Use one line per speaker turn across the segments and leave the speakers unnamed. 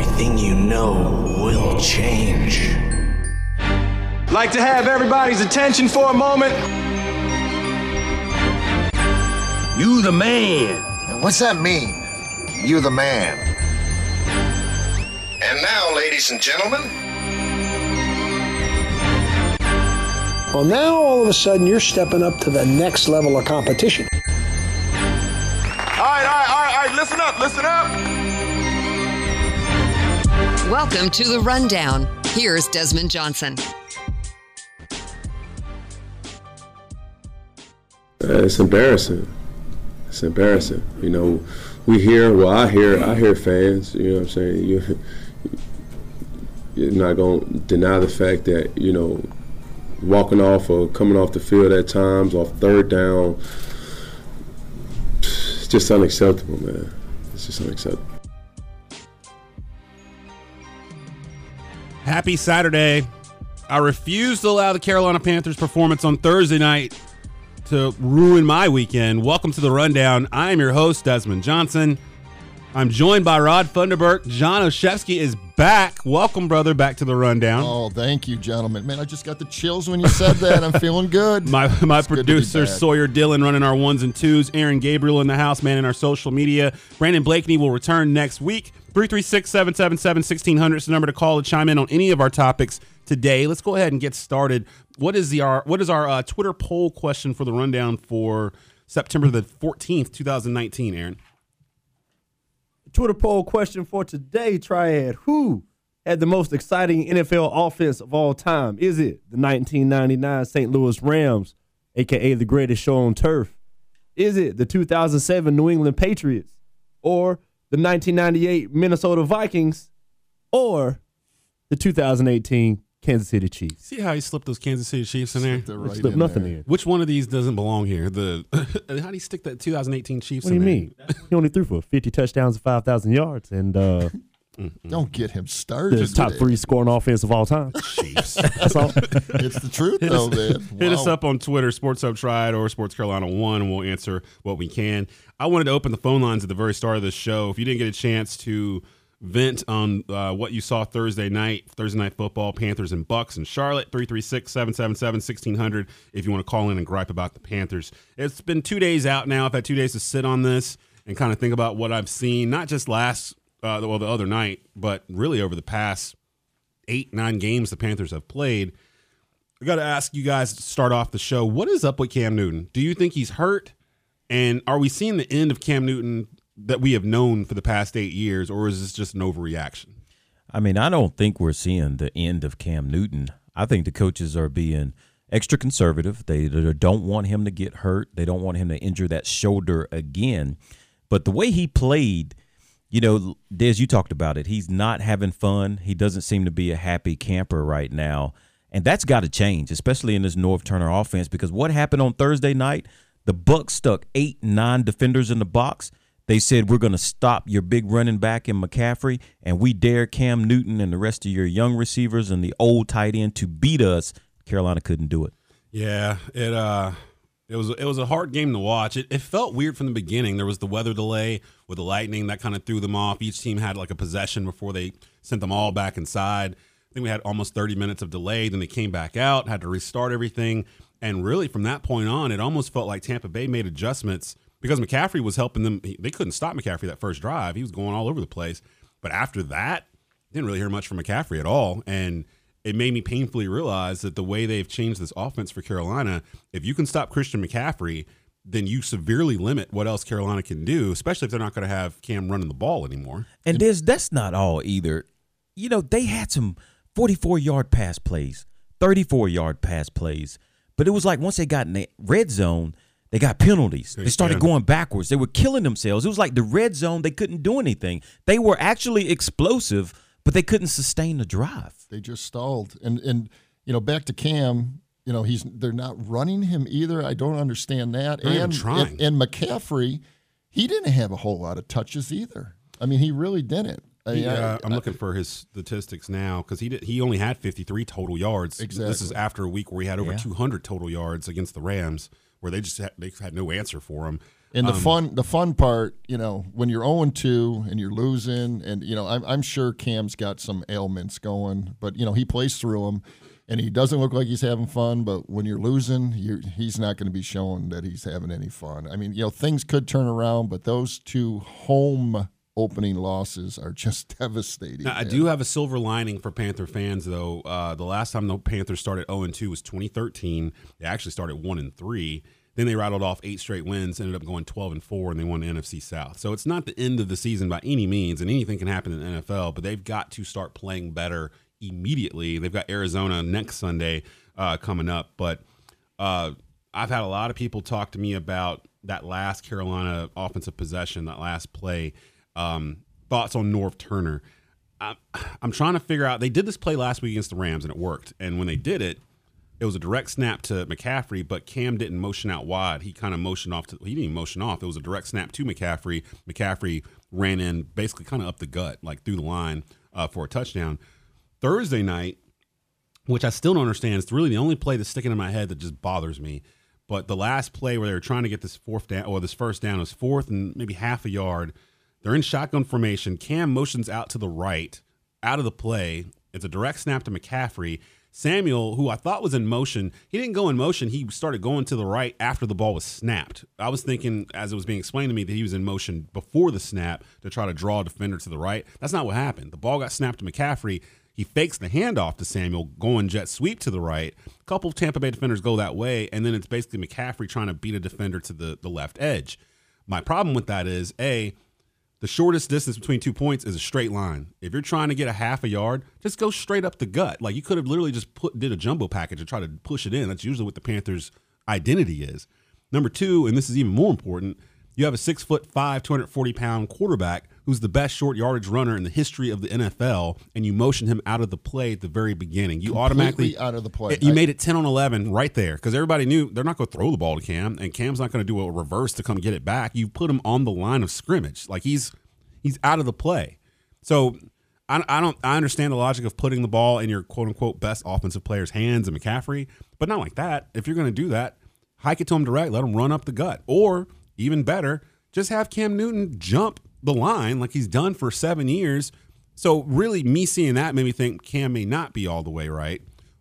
everything you know will change.
Like to have everybody's attention for a moment?
You the man.
What's that mean? You the man.
And now, ladies and gentlemen.
Well, now all of a sudden you're stepping up to the next level of competition.
All right, listen up.
Welcome to The Rundown. Here's Desmond Johnson.
It's embarrassing. You know, I hear fans, you know what I'm saying? You're not going to deny the fact that, you know, walking off or coming off the field at times off third down, it's just unacceptable, man. It's just unacceptable.
Happy Saturday. I refuse to allow the Carolina Panthers performance on Thursday night to ruin my weekend. Welcome to The Rundown. I am your host, Desmond Johnson. I'm joined by Rod Funderburk. John Oshevsky is back. Welcome, brother, back to The Rundown.
Oh, thank you, gentlemen. Man, I just got the chills when you said that. I'm feeling good.
My producer, Sawyer Dillon, running our ones and twos. Aaron Gabriel in the house, manning our social media. Brandon Blakeney will return next week. 336-777-1600 is the number to call to chime in on any of our topics today. Let's go ahead and get started. What is our Twitter poll question for The Rundown for September the 14th, 2019, Aaron?
Twitter poll question for today, Triad. Who had the most exciting NFL offense of all time? Is it the 1999 St. Louis Rams, a.k.a. the greatest show on turf? Is it the 2007 New England Patriots? Or the 1998 Minnesota Vikings? Or the 2018 Kansas City Chiefs?
See how he slipped those Kansas City Chiefs in there?
Slipped nothing in.
Which one of these doesn't belong here? How do you stick that 2018 Chiefs in there?
What do you mean? He only threw for 50 touchdowns and 5,000 yards. And
don't get him started.
The top three scoring offense of all time.
Chiefs.
That's all.
It's the truth, though, man.
Hit us up on Twitter, Sports Hub Triad or Sports Carolina 1, and we'll answer what we can. I wanted to open the phone lines at the very start of the show. If you didn't get a chance to vent on what you saw Thursday night football, Panthers and Bucks in Charlotte, 336-777-1600 if you want to call in and gripe about the Panthers. It's been 2 days out now. I've had 2 days to sit on this and kind of think about what I've seen, not just the other night, but really over the past 8-9 games the Panthers have played. I got to ask you guys to start off the show, what is up with Cam Newton? Do you think he's hurt? And are we seeing the end of Cam Newton that we have known for the past 8 years, or is this just an overreaction?
I mean, I don't think we're seeing the end of Cam Newton. I think the coaches are being extra conservative. They don't want him to get hurt. They don't want him to injure that shoulder again. But the way he played, you know, Des, you talked about it. He's not having fun. He doesn't seem to be a happy camper right now. And that's got to change, especially in this Norv Turner offense, because what happened on Thursday night, the Bucs stuck 8-9 defenders in the box. They said, we're going to stop your big running back in McCaffrey, and we dare Cam Newton and the rest of your young receivers and the old tight end to beat us. Carolina couldn't do it.
Yeah, it was a hard game to watch. It felt weird from the beginning. There was the weather delay with the Lightning that kind of threw them off. Each team had like a possession before they sent them all back inside. I think we had almost 30 minutes of delay. Then they came back out, had to restart everything. And really from that point on, it almost felt like Tampa Bay made adjustments because McCaffrey was helping them. They couldn't stop McCaffrey that first drive. He was going all over the place. But after that, didn't really hear much from McCaffrey at all. And it made me painfully realize that the way they've changed this offense for Carolina, if you can stop Christian McCaffrey, then you severely limit what else Carolina can do, especially if they're not going to have Cam running the ball anymore.
And that's not all either. You know, they had some 44-yard pass plays, 34-yard pass plays. But it was like once they got in the red zone, they got penalties. They started going backwards. They were killing themselves. It was like the red zone, they couldn't do anything. They were actually explosive, but they couldn't sustain the drive.
They just stalled. And you know, back to Cam, you know, they're not running him either. I don't understand that.
And
McCaffrey, he didn't have a whole lot of touches either. I mean, he really didn't.
I'm looking for his statistics now because he only had 53 total yards.
Exactly.
This is after a week where he had over 200 total yards against the Rams, where they had no answer for him.
And the fun part, when you're 0-2 and you're losing, and I'm sure Cam's got some ailments going, but he plays through them, and he doesn't look like he's having fun. But when you're losing, he's not going to be showing that he's having any fun. I mean, things could turn around, but those 2 home opening losses are just devastating.
Now, I do have a silver lining for Panther fans, though. The last time the Panthers started 0-2 was 2013. They actually started 1-3. Then they rattled off 8 straight wins, ended up going 12-4, and they won the NFC South. So it's not the end of the season by any means, and anything can happen in the NFL, but they've got to start playing better immediately. They've got Arizona next Sunday coming up. But I've had a lot of people talk to me about that last Carolina offensive possession, that last play. Thoughts on Norv Turner. I'm trying to figure out. They did this play last week against the Rams, and it worked. And when they did it, it was a direct snap to McCaffrey, but Cam didn't motion out wide. He kind of motioned off. He didn't even motion off. It was a direct snap to McCaffrey. McCaffrey ran in basically kind of up the gut, like through the line for a touchdown. Thursday night, which I still don't understand, it's really the only play that's sticking in my head that just bothers me. But the last play where they were trying to get this first down, it was 4th and maybe half a yard. They're in shotgun formation. Cam motions out to the right, out of the play. It's a direct snap to McCaffrey. Samuel, who I thought was in motion, he didn't go in motion. He started going to the right after the ball was snapped. I was thinking, as it was being explained to me, that he was in motion before the snap to try to draw a defender to the right. That's not what happened. The ball got snapped to McCaffrey. He fakes the handoff to Samuel, going jet sweep to the right. A couple of Tampa Bay defenders go that way, and then it's basically McCaffrey trying to beat a defender to the left edge. My problem with that is, the shortest distance between 2 points is a straight line. If you're trying to get a half a yard, just go straight up the gut. Like, you could have literally just did a jumbo package and try to push it in. That's usually what the Panthers' identity is. Number 2, and this is even more important, you have a 6'5", 240-pound quarterback who's the best short yardage runner in the history of the NFL, and you motion him out of the play at the very beginning. You automatically
out of the play.
You made it 10-on-11 right there, because everybody knew they're not going to throw the ball to Cam, and Cam's not going to do a reverse to come get it back. You put him on the line of scrimmage, like he's out of the play. So I understand the logic of putting the ball in your quote unquote best offensive player's hands and McCaffrey, but not like that. If you're going to do that, hike it to him direct, let him run up the gut, or even better, just have Cam Newton jump the line like he's done for 7 years. So really, me seeing that made me think Cam may not be all the way right,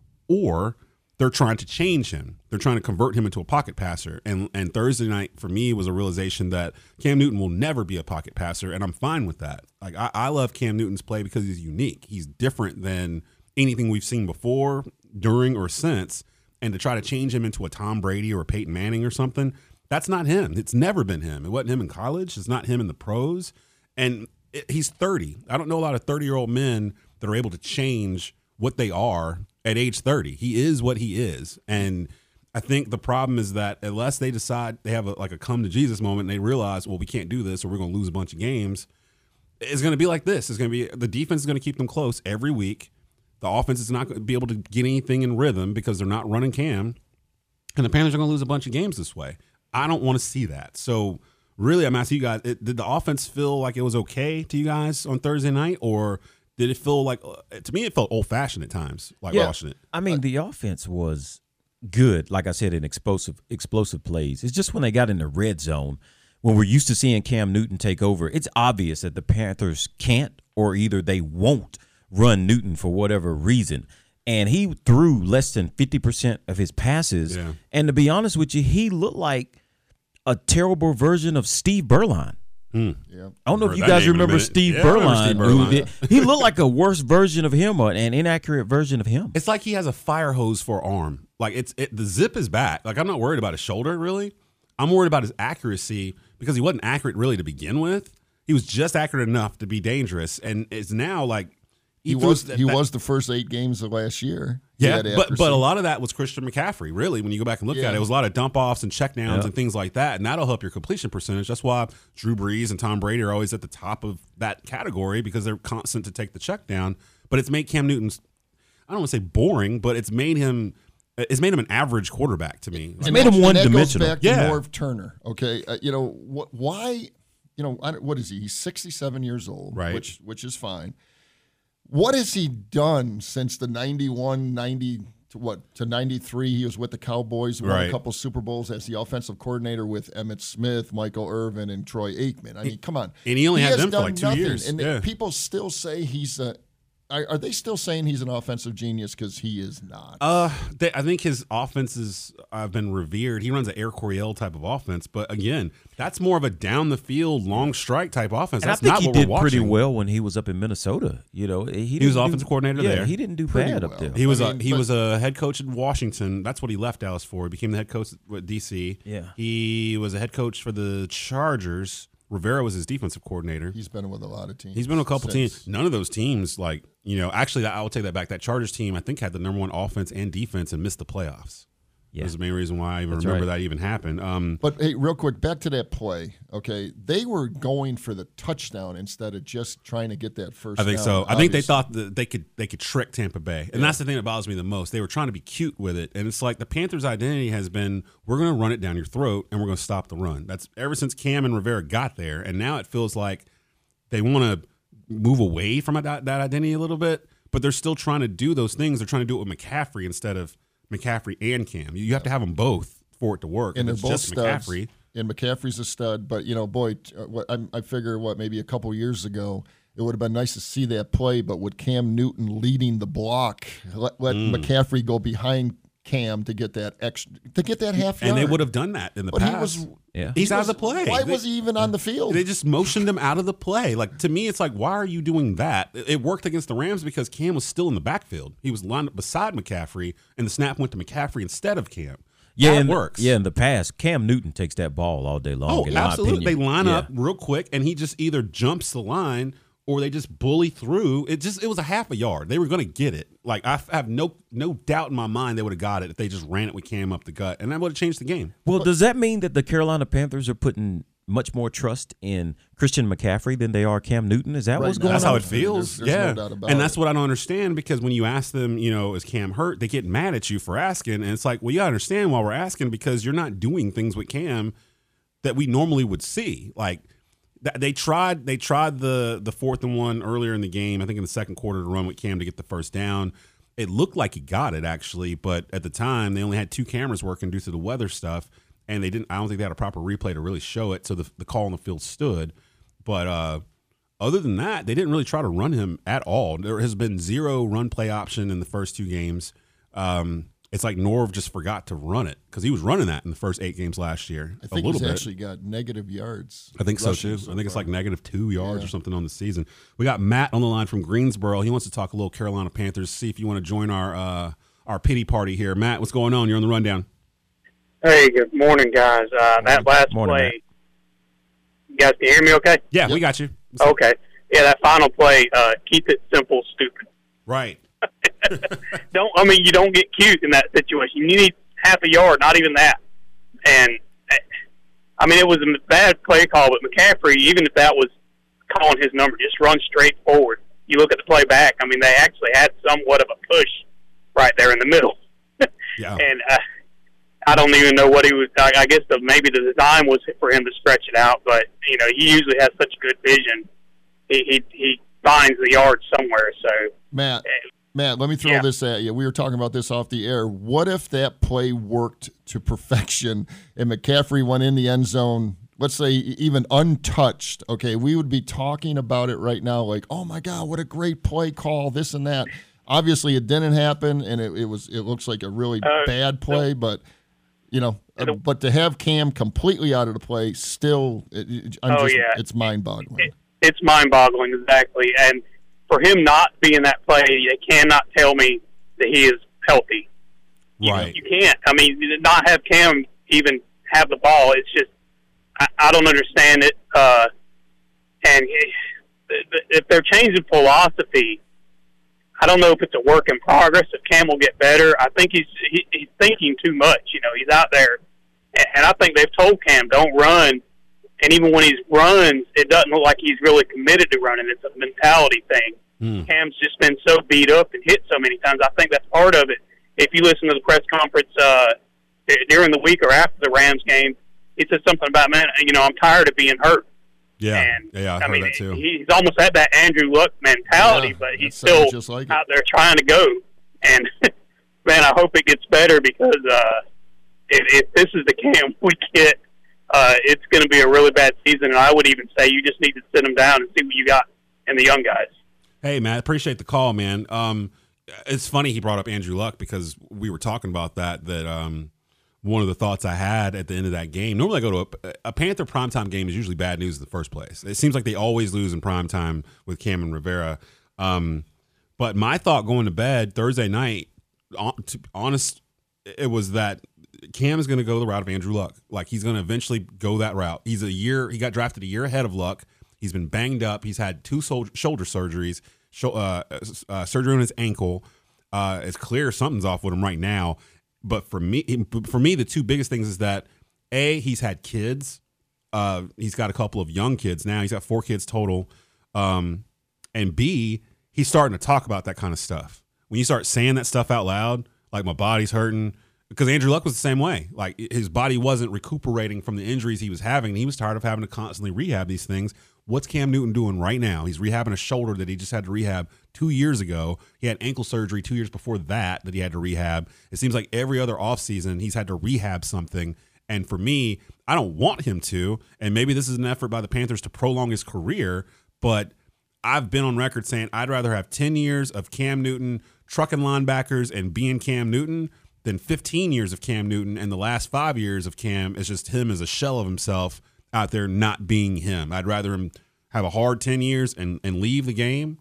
or they're trying to change him. They're trying to convert him into a pocket passer. And Thursday night for me was a realization that Cam Newton will never be a pocket passer, and I'm fine with that. Like, I love Cam Newton's play because he's unique. He's different than anything we've seen before, during, or since. And to try to change him into a Tom Brady or a Peyton Manning or something, that's not him. It's never been him. It wasn't him in college. It's not him in the pros. And he's 30. I don't know a lot of 30-year-old men that are able to change what they are at age 30. He is what he is. And I think the problem is that unless they decide they have a come to Jesus moment and they realize, well, we can't do this or we're going to lose a bunch of games, it's going to be like this. It's going to be the defense is going to keep them close every week. The offense is not going to be able to get anything in rhythm because they're not running Cam. And the Panthers are going to lose a bunch of games this way. I don't want to see that. So really, I'm asking you guys, did the offense feel like it was okay to you guys on Thursday night, or did it feel like, to me, it felt old-fashioned at times, watching it?
I mean, the offense was good, like I said, in explosive plays. It's just when they got in the red zone, when we're used to seeing Cam Newton take over, it's obvious that the Panthers can't, or either they won't run Newton for whatever reason. And he threw less than 50% of his passes. Yeah. And to be honest with you, he looked like a terrible version of Steve Berline.
Yeah.
I don't know if you guys remember Steve Berline. He looked like a worse version of him, or an inaccurate version of him.
It's like he has a fire hose for arm. Like the zip is back. Like, I'm not worried about his shoulder, really. I'm worried about his accuracy because he wasn't accurate really to begin with. He was just accurate enough to be dangerous, and it's now like
he was the first 8 games of last year.
Yeah, but a lot of that was Christian McCaffrey, really, when you go back and look at it. It was a lot of dump-offs and checkdowns and things like that, and that'll help your completion percentage. That's why Drew Brees and Tom Brady are always at the top of that category, because they're constant to take the check down. But it's made Cam Newton's, I don't want to say boring, but it's made him an average quarterback to me.
It's made him one-dimensional.
That goes back to Norv Turner, okay? Why, what is he? He's 67 years old, which is fine. What has he done since the 91-92 to 93. He was with the Cowboys, won
Right.
a couple Super Bowls as the offensive coordinator with Emmitt Smith, Michael Irvin, and Troy Aikman. I mean, come on.
And he only had
has
them for
done
like 2
nothing.
years.
And
Yeah.
people still say he's a. Are they still saying he's an offensive genius? Because he is not.
I think his offenses have been revered. He runs an Air Coryell type of offense, but again, that's more of a down the field, long strike type offense.
And
That's
I think
not
he
what
did
we're
pretty
watching.
well when he was up in Minnesota. You know, he
was
didn't
offensive coordinator
yeah,
there.
He didn't do
Pretty
bad
well.
up there.
He was
I mean,
he
but-
was a head coach in Washington. That's what he left Dallas for. He became the head coach at DC.
Yeah.
He was a head coach for the Chargers. Rivera was his defensive coordinator.
He's been with a lot of teams.
He's been with a couple
since.
teams. None of those teams, actually, I will take that back. That Chargers team, I think, had the number one offense and defense and missed the playoffs.
Yeah.
That's the main reason why I even
That's
remember
right.
that even happened.
But hey, real quick, back to that play. Okay, they were going for the touchdown instead of just trying to get that first.
I think
down,
so. I think they
obviously.
thought that they could trick Tampa Bay, and that's the thing that bothers me the most. They were trying to be cute with it, and it's like the Panthers' identity has been: we're going to run it down your throat, and we're going to stop the run. That's ever since Cam and Rivera got there, and now it feels like they want to move away from that identity a little bit, but they're still trying to do those things. They're trying to do it with McCaffrey instead of McCaffrey and Cam. You have to have them both for it to work.
And
If
they're
it's
both
just
studs.
McCaffrey.
And McCaffrey's a stud, but I figure maybe a couple years ago it would have been nice to see that play, but with Cam Newton leading the block, let McCaffrey go behind Cam to get that half yard.
And they would have done that in the
But
past.
Yeah.
He's out of the play.
Why was he even on the field?
They just motioned him out of the play. Like, to me, it's like, why are you doing that? It worked against the Rams because Cam was still in the backfield. He was lined up beside McCaffrey, and the snap went to McCaffrey instead of Cam.
Yeah,
that works.
Yeah, in the past, Cam Newton takes that ball all day long.
Oh,
in my
absolutely. They
opinion.
line
Yeah.
up real quick, and he just either jumps the line or they just bully through. It was a half a yard. They were going to get it. Like, I have no doubt in my mind they would have got it if they just ran it with Cam up the gut, and that would have changed the game.
Well, does that mean that the Carolina Panthers are putting much more trust in Christian McCaffrey than they are Cam Newton? Is that
Right
what's
now,
going
That's
on?
how it feels.
There's
yeah.
no doubt about
and that's
it.
what I don't understand, because when you ask them, is Cam hurt? They get mad at you for asking. And it's like, well, you gotta understand why we're asking, because you're not doing things with Cam that we normally would see. Like, they tried the 4th and 1 earlier in the game, I think in the second quarter, to run with Cam to get the first down. It looked like he got it, actually, but at the time they only had 2 cameras working due to the weather stuff, and I don't think they had a proper replay to really show it, so the call on the field stood. But other than that, they didn't really try to run him at all. There has been 0 run play option in the first 2 games. It's like Norv just forgot to run it, because he was running that in the first 8 games last year.
I think
a little
he's
bit.
actually got negative yards.
I think so
rushing
too. I think it's like
far.
-2 yards or something on the season. We got Matt on the line from Greensboro. He wants to talk a little Carolina Panthers. See if you want to join our pity party here. Matt, what's going on? You're on the rundown.
Hey, good morning, guys. That last
Morning,
play, you guys can hear me okay?
Yeah, we got you.
Okay. Yeah, that final play, keep it simple, stupid.
Right.
You don't get cute in that situation. You need half a yard, not even that. And, it was a bad play call, but McCaffrey, even if that was calling his number, just run straight forward. You look at the play back, they actually had somewhat of a push right there in the middle.
Yeah.
And I don't even know what he was. I guess maybe the design was for him to stretch it out, but he usually has such good vision. He finds the yard somewhere. So
Matt, let me throw this at you. We were talking about this off the air. What if that play worked to perfection and McCaffrey went in the end zone, let's say even untouched? Okay, we would be talking about it right now like, oh my God, what a great play call, this and that. Obviously, it didn't happen, and it looks like a really bad play, but but to have Cam completely out of the play, still, it's mind-boggling.
It's mind-boggling, exactly. And for him not being that play, they cannot tell me that he is healthy.
Right.
You can't. Not have Cam even have the ball. It's just, I don't understand it. And if they're changing philosophy, I don't know if it's a work in progress, if Cam will get better. I think he's thinking too much. He's out there. And I think they've told Cam, don't run. And even when he runs, it doesn't look like he's really committed to running. It's a mentality thing. Cam's just been so beat up and hit so many times. I think that's part of it. If you listen to the press conference during the week or after the Rams game, he said something about, man, I'm tired of being hurt.
Yeah.
And,
I heard that too.
He's almost had that Andrew Luck mentality, but he's still
just like
out there trying to go. And man, I hope it gets better because if this is the Cam we get, it's going to be a really bad season. And I would even say you just need to sit them down and see what you got in the young guys.
Hey, Matt, appreciate the call, man. It's funny he brought up Andrew Luck because we were talking about that one of the thoughts I had at the end of that game. Normally I go to a Panther primetime game is usually bad news in the first place. It seems like they always lose in primetime with Cam and Rivera. But my thought going to bed Thursday night, to be honest, it was that Cam is going to go the route of Andrew Luck. Like, he's going to eventually go that route. He got drafted a year ahead of Luck. He's been banged up. He's had 2 shoulder surgeries, surgery on his ankle. It's clear something's off with him right now. But for me, the 2 biggest things is that A, he's had kids. He's got a couple of young kids now. He's got 4 kids total. And B, he's starting to talk about that kind of stuff. When you start saying that stuff out loud, like my body's hurting, because Andrew Luck was the same way. Like, his body wasn't recuperating from the injuries he was having. And he was tired of having to constantly rehab these things. What's Cam Newton doing right now? He's rehabbing a shoulder that he just had to rehab 2 years ago. He had ankle surgery 2 years before that he had to rehab. It seems like every other offseason he's had to rehab something. And for me, I don't want him to. And maybe this is an effort by the Panthers to prolong his career. But I've been on record saying I'd rather have 10 years of Cam Newton trucking linebackers and being Cam Newton than 15 years of Cam Newton, and the last 5 years of Cam is just him as a shell of himself out there not being him. I'd rather him have a hard 10 years and leave the game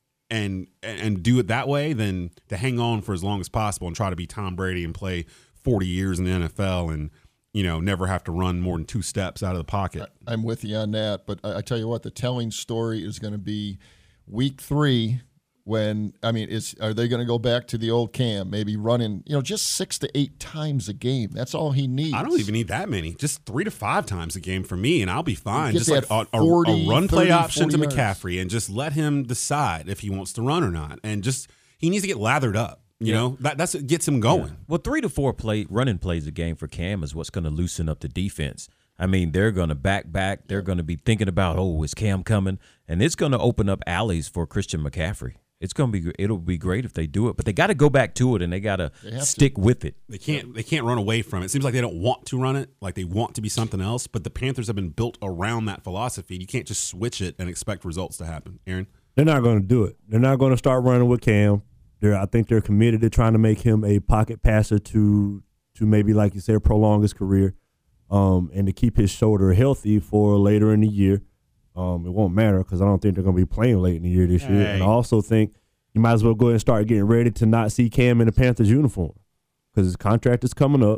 and do it that way than to hang on for as long as possible and try to be Tom Brady and play 40 years in the NFL and, never have to run more than 2 steps out of the pocket.
I'm with you on that, but I tell you what, the telling story is going to be week 3 when, are they going to go back to the old Cam, maybe running, just 6 to 8 times a game? That's all he needs.
I don't even need that many. Just 3 to 5 times a game for me, and I'll be fine. Just like a
40,
run play
30,
option to
yards.
McCaffrey, and just let him decide if he wants to run or not. And just he needs to get lathered up. You know, that's what gets him going.
Yeah. Well, 3 to 4 running plays a game for Cam is what's going to loosen up the defense. They're going to back. They're going to be thinking about, is Cam coming? And it's going to open up alleys for Christian McCaffrey. It'll be great if they do it, but they got to go back to it and they got to stick with it.
They can't run away from it. It seems like they don't want to run it, like they want to be something else. But the Panthers have been built around that philosophy. You can't just switch it and expect results to happen. Aaron,
they're not going to do it. They're not going to start running with Cam. I think they're committed to trying to make him a pocket passer to maybe, like you said, prolong his career, and to keep his shoulder healthy for later in the year. It won't matter because I don't think they're going to be playing late in the year this year. And I also think you might as well go ahead and start getting ready to not see Cam in the Panthers uniform because his contract is coming up.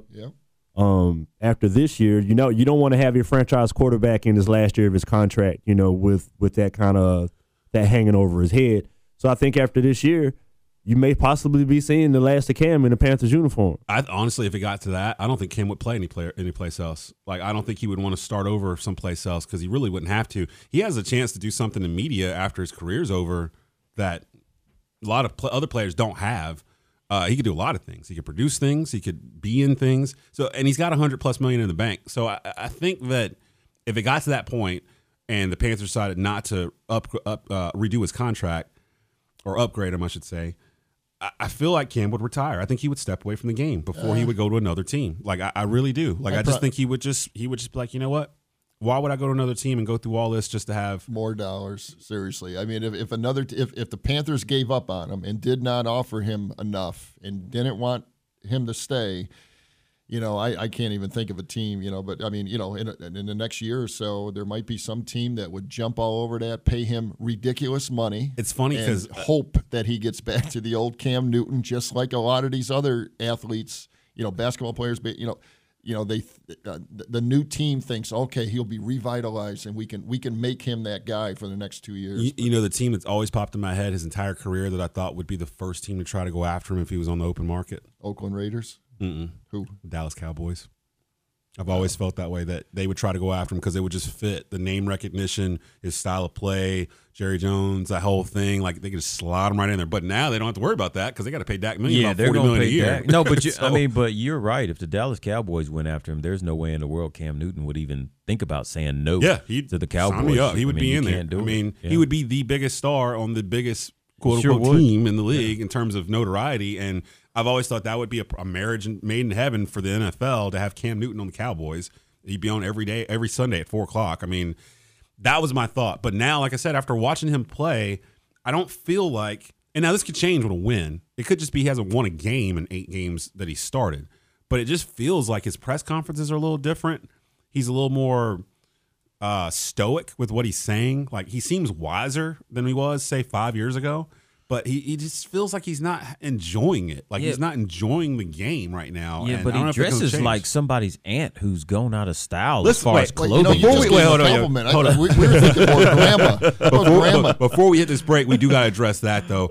Yep.
After this year, you don't want to have your franchise quarterback in his last year of his contract, with that kind of that hanging over his head. So I think after this year, you may possibly be seeing the last of Cam in the Panthers uniform.
Honestly, if it got to that, I don't think Cam would play anyplace else. Like, I don't think he would want to start over someplace else because he really wouldn't have to. He has a chance to do something in media after his career's over that a lot of other players don't have. He could do a lot of things. He could produce things. He could be in things. So, and he's got $100+ million in the bank. So I think that if it got to that point and the Panthers decided not to redo his contract or upgrade him, I should say, I feel like Cam would retire. I think he would step away from the game before he would go to another team. Like, I really do. Like, I just think he would just be like, you know what? Why would I go to another team and go through all this just to have
more dollars? Seriously. If the Panthers gave up on him and did not offer him enough and didn't want him to stay, I can't even think of a team, but in the next year or so, there might be some team that would jump all over that, pay him ridiculous money.
It's funny because
hope that he gets back to the old Cam Newton, just like a lot of these other athletes, basketball players, the new team thinks, okay, he'll be revitalized and we can make him that guy for the next 2 years.
The team that's always popped in my head his entire career that I thought would be the first team to try to go after him if he was on the open market.
Oakland Raiders?
Mm-mm.
Who?
Dallas Cowboys. I've always felt that way, that they would try to go after him because they would just fit the name recognition, his style of play, Jerry Jones, that whole thing. Like, they could just slide him right in there. But now they don't have to worry about that because they got to pay Dak million, about $40 million a year.
Dak. No, but but you're right. If the Dallas Cowboys went after him, there's no way in the world Cam Newton would even think about saying no to the Cowboys.
Sign me up. He would be in there.
He
would be the biggest star on the biggest quote
Sure
unquote
would.
team in the league in terms of notoriety. And I've always thought that would be a marriage made in heaven for the NFL to have Cam Newton on the Cowboys. He'd be on every Sunday at 4:00. I mean, that was my thought. But now, like I said, after watching him play, I don't feel like, and now this could change with a win. It could just be he hasn't won a game in 8 games that he started. But it just feels like his press conferences are a little different. He's a little more stoic with what he's saying. Like, he seems wiser than he was, say, 5 years ago. But he just feels like he's not enjoying it. Like, he's not enjoying the game right now.
Yeah,
and
but
I don't know
he
if it's gonna
dresses
change.
like somebody's aunt who's gone out of style
Listen,
as far
wait,
as
wait,
clothing.
You just gave him a compliment. We were thinking more grandma.
Before we hit this break, we do got to address that, though.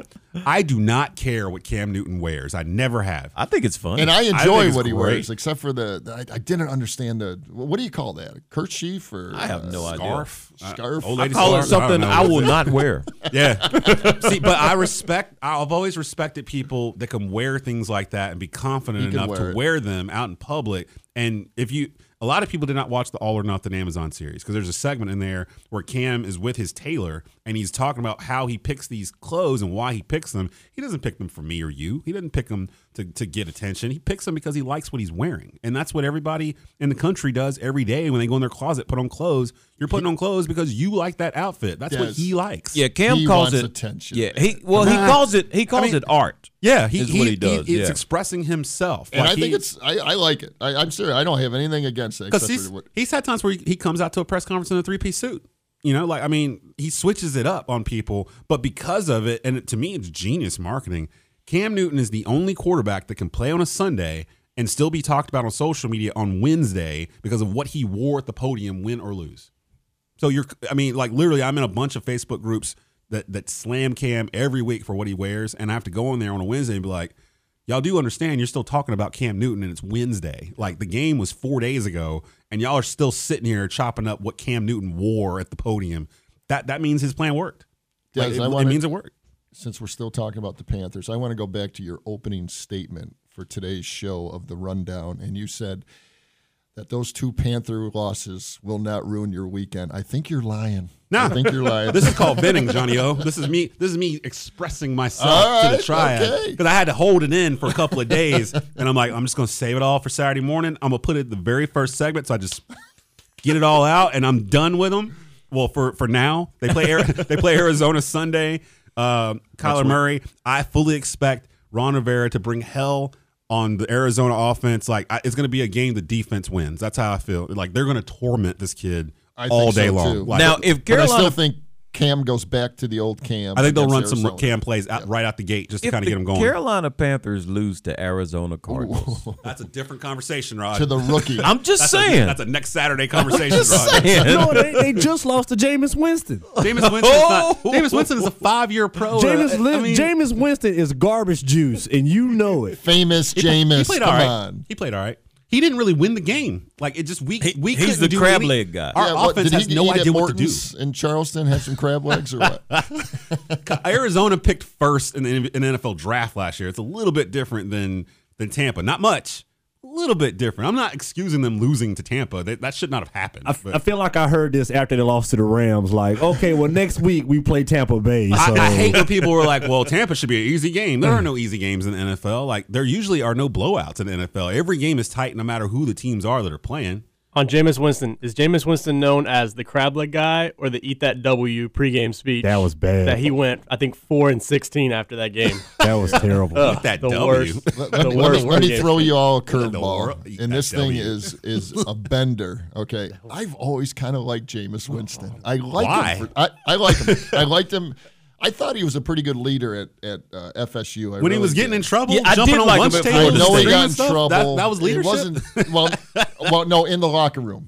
I do not care what Cam Newton wears. I never have.
I think it's fun.
And I
think
enjoy
it's
what he
great.
wears, except for I didn't understand what do you call that? A kerchief or
I have no
Scarf?
Scarf?
Old
I
lady
call it
scarf?
something
don't
I
know.
will not wear.
Yeah. See, but I've always respected people that can wear things like that and be confident
You can
enough
wear
to
it.
wear them out in public. And a lot of people did not watch the All or Nothing Amazon series because there's a segment in there where Cam is with his tailor and he's talking about how he picks these clothes and why he picks them. He doesn't pick them for me or you. He doesn't pick them to get attention. He picks them because he likes what he's wearing. And that's what everybody in the country does every day when they go in their closet, put on clothes. You're putting on clothes because you like that outfit. That's what
Yes.
he likes.
Yeah, Cam
He
calls
wants
it
attention.
Yeah,
man.
he calls it it art.
Yeah,
is what he does.
It's expressing himself.
And
Like,
I think I like it. I'm serious. I don't have anything against it.
because
Except for what,
he's had times where he comes out to a press conference in a 3-piece suit. You know, like, I mean, he switches it up on people, but because of it, and to me, it's genius marketing. Cam Newton is the only quarterback that can play on a Sunday and still be talked about on social media on Wednesday because of what he wore at the podium, win or lose. So literally, I'm in a bunch of Facebook groups that slam Cam every week for what he wears, and I have to go in there on a Wednesday and be like, y'all do understand you're still talking about Cam Newton and it's Wednesday. Like, the game was 4 days ago, and y'all are still sitting here chopping up what Cam Newton wore at the podium. That means his plan worked.
Des,
It means it worked.
Since we're still talking about the Panthers, I want to go back to your opening statement for today's show of the rundown, and you said that those 2 Panther losses will not ruin your weekend. I think you're lying.
Nah.
I think you're lying.
This is called venting, Johnny O. This is me expressing myself
All
to
right,
the triad
okay.
because I had to hold it in for a couple of days, and I'm like, I'm just gonna save it all for Saturday morning. I'm gonna put it in the very first segment, so I just get it all out, and I'm done with them. Well, for now, they play Arizona Sunday. Kyler Murray. I fully expect Ron Rivera to bring hell on the Arizona offense. Like, it's going to be a game the defense wins. That's how I feel. Like, they're going to torment this kid all day long.
Too.
Like,
Now, if
But I
Carolina
still think Cam goes back to the old Cam.
I think they'll run
against
some
Arizona.
Cam plays right out the gate just to
if
kind of
the
get them going.
Carolina Panthers lose to Arizona Cardinals.
That's a different conversation, Rod.
to the rookie.
I'm just
That's
saying.
that's a next Saturday conversation, Rod.
saying.
No, they just lost to Jameis Winston.
Jameis Winston is a 5-year pro.
Jameis Winston is garbage juice, and you know it.
Famous Jameis.
He played
Come
all right.
on.
He played all right. He didn't really win the game. Like, it just we
He's
couldn't
the
do
crab
any-
leg guy.
Our
What,
offense
did
has
he
no
eat
idea
at
what to do.
Morton's in Charleston? Have some crab legs or what?
Arizona picked first in the NFL draft last year. It's a little bit different than Tampa. Not much. A little bit different. I'm not excusing them losing to Tampa. That should not have happened.
I feel like I heard this after they lost to the Rams. Like, okay, well, next week we play Tampa Bay. So.
I hate when people were like, well, Tampa should be an easy game. There are no easy games in the NFL. Like, there usually are no blowouts in the NFL. Every game is tight no matter who the teams are that are playing.
On Jameis Winston, is Jameis Winston known as the crab leg guy or the eat that W pregame speech?
That was bad.
That he went, I think, 4-16 after that game.
That was terrible.
Eat that
the
W.
worst.
Let me throw you all a
The world-
curveball.
eat
And
that
this thing
W.
is a bender. Okay, I've always kind of liked Jameis Winston. I like
Why?
him. I like him. I liked him. I thought he was a pretty good leader at FSU.
When he was getting in trouble,
Yeah, I
jumping
did
on
like
lunch
him at
tables,
I know he
screaming
got in
stuff,
trouble.
That was leadership.
It wasn't. Well, no, in the locker room.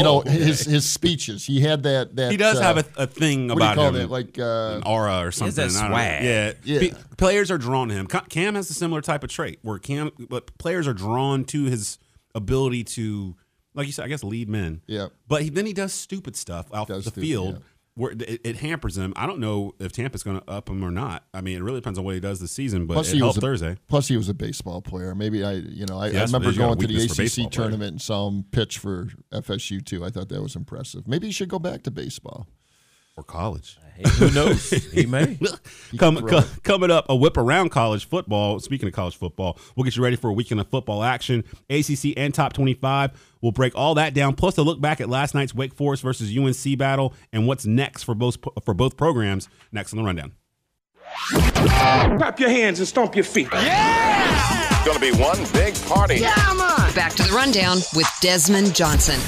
His speeches. He had that.
He does have a thing
what do you
about
call
him,
that? Like
an aura or something.
that
I don't know.
swag.
Yeah. Players are drawn to him. Cam has a similar type of trait where players are drawn to his ability to, like you said, I guess lead men.
Yeah.
But then he does stupid stuff out the field.
yeah.
Where it hampers him. I don't know if Tampa's going to up him or not. I mean, it really depends on what he does this season, but it helped Thursday.
Plus, he was a baseball player. Maybe I
Yes,
remember
he's got a
going to the
weakness for baseball
ACC tournament and saw him pitch for FSU too. I thought that was impressive. Maybe he should go back to baseball.
or college.
Hey, who knows? He may.
Coming up, a whip around college football. Speaking of college football, we'll get you ready for a weekend of football action. ACC and Top 25. We'll break all that down, plus a look back at last night's Wake Forest versus UNC battle and what's next for both programs. Next on the Rundown.
Clap your hands and stomp your feet.
Yeah! It's going to be one big party.
Yeah, man! Back to the Rundown with Desmond Johnson.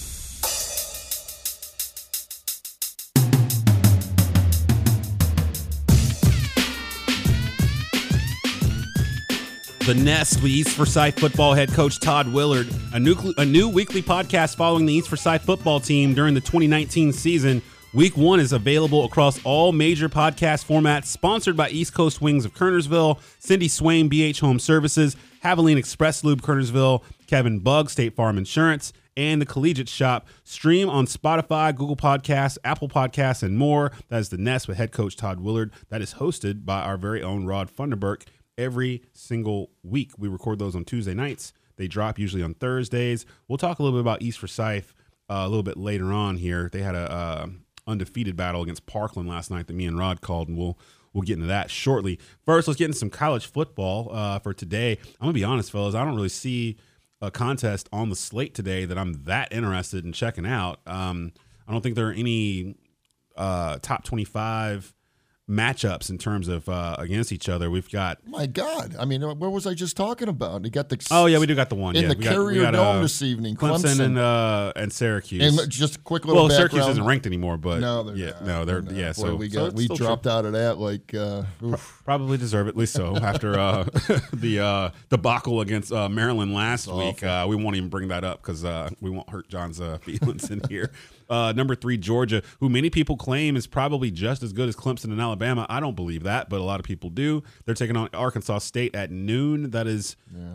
The Nest with East Forsyth football head coach Todd Willard, a new weekly podcast following the East Forsyth football team during the 2019 season. Week 1 is available across all major podcast formats, sponsored by East Coast Wings of Kernersville, Cindy Swain, BH Home Services, Haviland Express Lube Kernersville, Kevin Bugg, State Farm Insurance, and the Collegiate Shop. Stream on Spotify, Google Podcasts, Apple Podcasts, and more. That is The Nest with head coach Todd Willard. That is hosted by our very own Rod Funderburk every single week. We record those on Tuesday nights. They drop usually on Thursdays. We'll talk a little bit about East Forsyth a little bit later on here. They had a undefeated battle against Parkland last night that me and Rod called, and we'll get into that shortly. First, let's get into some college football for today. I'm going to be honest, fellas. I don't really see a contest on the slate today that I'm that interested in checking out. I don't think there are any top 25 matchups in terms of against each other. We've got
my God. I mean, what was I just talking about? You got the
we do got the one
in
the
Carrier Dome this evening.
Clemson and Syracuse.
And just a quick little background.
Syracuse isn't ranked anymore, but
they're
yeah.
Boy, we dropped out of that like
probably deservedly so after the debacle against Maryland last week. We won't even bring that up because we won't hurt John's feelings in here. Number 3, Georgia, who many people claim is probably just as good as Clemson and Alabama. I don't believe that, but a lot of people do. They're taking on Arkansas State at noon. That is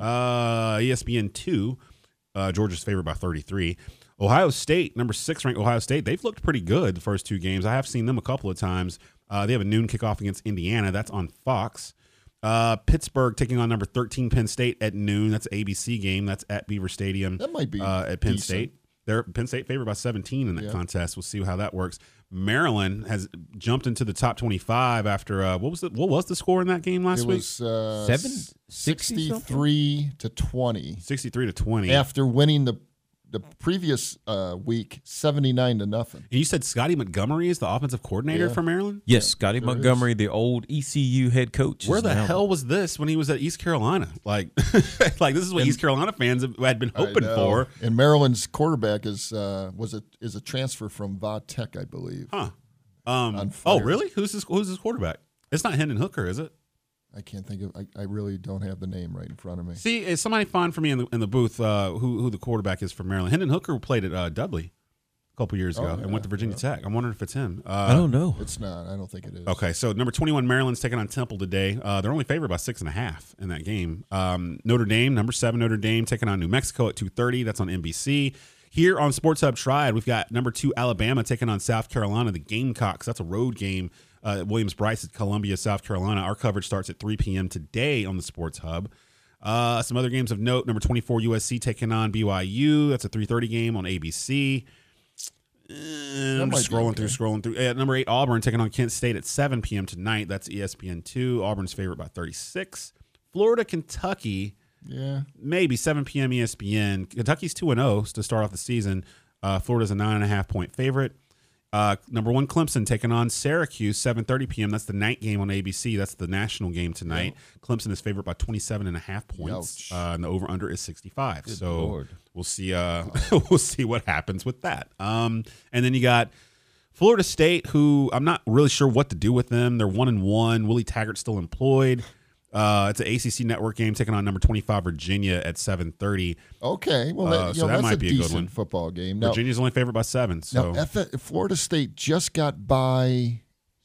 ESPN 2. Georgia's favored by 33. Ohio State, number 6 ranked Ohio State, they've looked pretty good the first 2 games. I have seen them a couple of times. They have a noon kickoff against Indiana. That's on Fox. Pittsburgh taking on number 13 Penn State at noon. That's an ABC game. That's at Beaver Stadium.
That might be
at Penn
decent.
State. They're Penn State favored by 17 in that contest. We'll see how that works. Maryland has jumped into the top 25 after what was the score in that game last week?
It was 63 to 20.
63 to 20
after winning the previous week 79 to nothing.
And you said Scotty Montgomery is the offensive coordinator for Maryland?
Yes, Scotty Montgomery, the old ECU head coach.
Where the hell was this when he was at East Carolina? Like this is what East Carolina fans had been hoping for.
And Maryland's quarterback is a transfer from Va Tech, I believe.
Huh. Oh, really? Who's his quarterback? It's not Hendon Hooker, is it?
I can't think of. I really don't have the name right in front of me.
See, is somebody find for me in the booth who the quarterback is for Maryland? Hendon Hooker played at Dudley a couple years ago and went to Virginia Tech. I'm wondering if it's him.
I don't know.
It's not. I don't think it is.
Okay, so number 21 Maryland's taking on Temple today. They're only favored by 6.5 in that game. Notre Dame, number 7 Notre Dame taking on New Mexico at 2:30. That's on NBC. Here on Sports Hub Triad, we've got number 2 Alabama taking on South Carolina, the Gamecocks. That's a road game. Williams-Brice at Columbia, South Carolina. Our coverage starts at 3 p.m. today on the Sports Hub. Some other games of note, number 24 USC taking on BYU. That's a 3:30 game on ABC. I'm just scrolling through. Number 8 Auburn taking on Kent State at 7 p.m. tonight. That's ESPN 2. Auburn's favorite by 36. Florida, Kentucky.
Yeah.
Maybe 7 p.m. ESPN. Kentucky's 2-0 to start off the season. Florida's a 9.5-point favorite. Number 1 Clemson taking on Syracuse, 7:30 p.m. That's the night game on ABC. That's the national game tonight. Yeah. Clemson is favored by 27.5 points. And the over/under is 65.
Good
so
Lord.
We'll see. We'll see what happens with that. And then you got Florida State, who I'm not really sure what to do with them. They're 1-1. Willie Taggart's still employed. It's an ACC network game taking on number 25 Virginia at 7:30.
Okay, well,
so that
that's
might
a
be a good
decent
one.
football game. Now,
Virginia's only favored by 7. So
now, Florida State just got by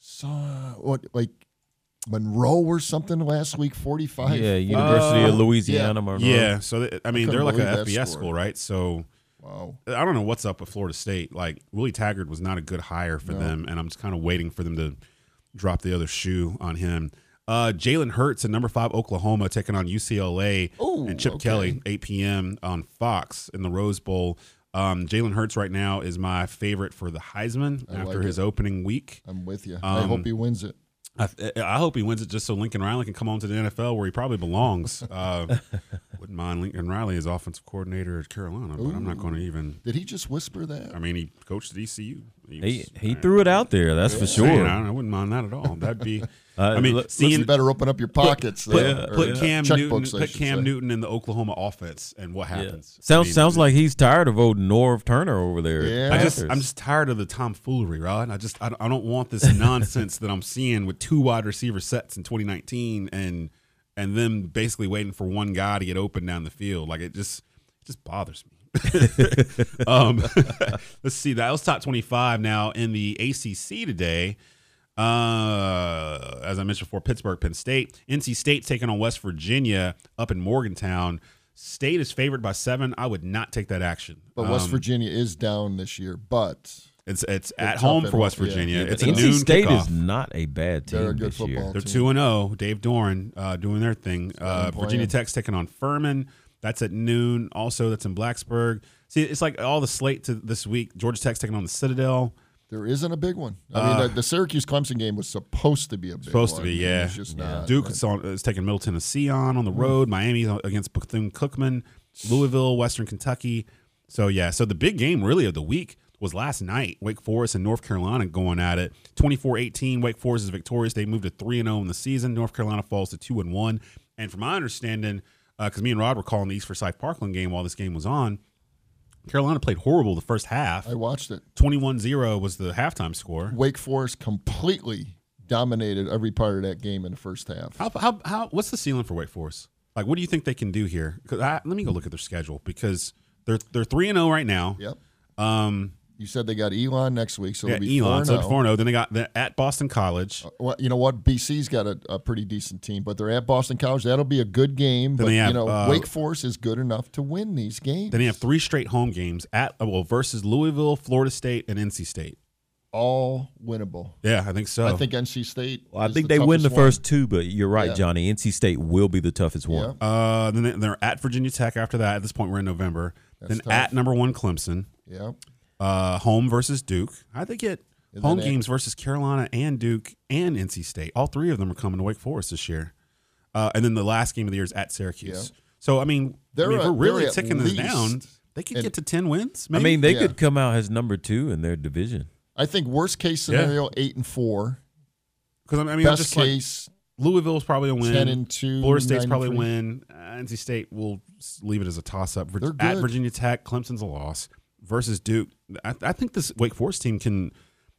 Monroe or something last week, 45.
Yeah, University of Louisiana. Monroe.
Yeah, so they're like an FBS
score.
school, right? So
wow.
I don't know what's up with Florida State. Like Willie Taggart was not a good hire for them, and I'm just kind of waiting for them to drop the other shoe on him. Jalen Hurts at number 5 Oklahoma taking on UCLA and Chip Kelly, 8 p.m. on Fox in the Rose Bowl. Jalen Hurts right now is my favorite for the Heisman after his opening week.
I'm with you. I hope he wins it.
I hope he wins it just so Lincoln Riley can come on to the NFL where he probably belongs. Wouldn't mind Lincoln Riley as offensive coordinator at Carolina, but I'm not going to even.
Did he just whisper that?
I mean, he coached at ECU.
He threw it out there. That's for sure.
I wouldn't mind that at all. That'd be.
You better open up your pockets.
Put Cam Newton in the Oklahoma offense, and what happens?
Sounds like he's tired of old Norv Turner over there.
Yeah.
I'm just tired of the tomfoolery, Rod. I don't want this nonsense that I'm seeing with 2 wide receiver sets in 2019 and them basically waiting for one guy to get open down the field. Like it just bothers me. Let's see. That was top 25 now in the ACC today. As I mentioned before, Pittsburgh, Penn State. NC State's taking on West Virginia up in Morgantown. State is favored by 7. I would not take that action.
But West Virginia is down this year, but
it's at home for West Virginia.
Yeah.
It's a
NC
noon
State
kickoff.
is not a bad team
They're a good
this year.
football
They're
team.
2-0. Dave Doran doing their thing. Virginia Tech's taking on Furman. That's at noon. Also, that's in Blacksburg. See, it's like all the slate to this week. Georgia Tech's taking on the Citadel.
There isn't a big one. I mean, the Syracuse-Clemson game was supposed to be a big one.
Supposed to be, yeah.
It's just not.
Duke is taking Middle Tennessee on the road. Miami against Bethune-Cookman. Louisville, Western Kentucky. So the big game really of the week was last night. Wake Forest and North Carolina going at it. 24-18, Wake Forest is victorious. They moved to 3-0 in the season. North Carolina falls to 2-1. And from my understanding, because me and Rod were calling the East Forsyth Parkland game while this game was on, Carolina played horrible the first half.
I watched it.
21-0 was the halftime score.
Wake Forest completely dominated every part of that game in the first half.
How what's the ceiling for Wake Forest? Like, what do you think they can do here? Let me go look at their schedule because they're 3-0 right now.
Yep. You said they got Elon next week, so they'll be
Elon,
4-0.
so 4-0. Then they got at Boston College.
Well, you know what? BC's got a pretty decent team, but they're at Boston College. That'll be a good game.
Then
but
they have,
Wake Forest is good enough to win these games.
Then they have 3 straight home games versus Louisville, Florida State, and NC State.
All winnable.
Yeah, I think so.
I think NC State.
Well, I think they win the first 2, but you're right,
Yeah.
Johnny. NC State will be the toughest one.
Then they're at Virginia Tech after that. At this point, we're in November.
That's
then
tough.
at number 1 Clemson.
Yep.
Home versus Duke. I think
And
home
then
games versus Carolina and Duke and NC State. All 3 of them are coming to Wake Forest this year. And then the last game of the year is at Syracuse.
Yep.
So, I mean, if we're really
they're at
ticking this
least-
down, they could get to 10 wins. Maybe?
I mean, they
Yeah.
could come out as number 2 in their division.
I think worst case scenario 8-4.
Because I mean,
Best
just
case
Louisville's probably a win.
10-2.
Florida State's probably a
9-3.
win. NC State will leave it as a toss-up.
They're
At
good.
Virginia Tech, Clemson's a loss. Versus Duke, I think this Wake Forest team can.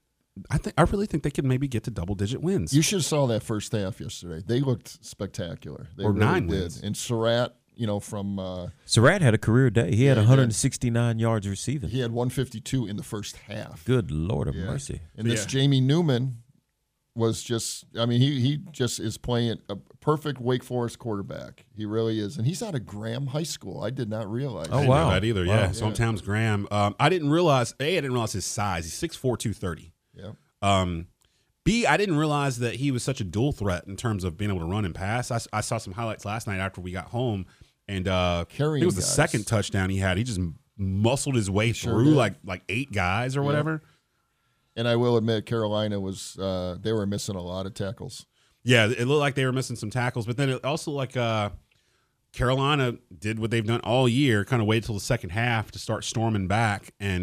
I really think they could maybe get to double-digit wins.
You should have saw that first half yesterday. They looked spectacular. They
Or
really
9
did.
wins.
And Surratt, from
Surratt had a career day. He had
Yeah, he
169 yards receiving.
he had 152 in the first half.
Good Lord of
Yeah.
mercy.
And this Jamie Newman was just, he just is playing a perfect Wake Forest quarterback. He really is. And he's out of Graham High School. I did not realize
I didn't know that either.
Wow.
Yeah, so hometown's Graham. I didn't realize his size. He's 6'4", 230.
Yeah.
B, I didn't realize that he was such a dual threat in terms of being able to run and pass. I saw some highlights last night after we got home, and I think it was the
guys.
second touchdown he had. He just muscled his way
Sure
through
did.
like 8 guys or whatever.
And I will admit, Carolina was they were missing a lot of tackles.
Yeah, it looked like they were missing some tackles, but then it also Carolina did what they've done all year, kind of waited till the second half to start storming back. And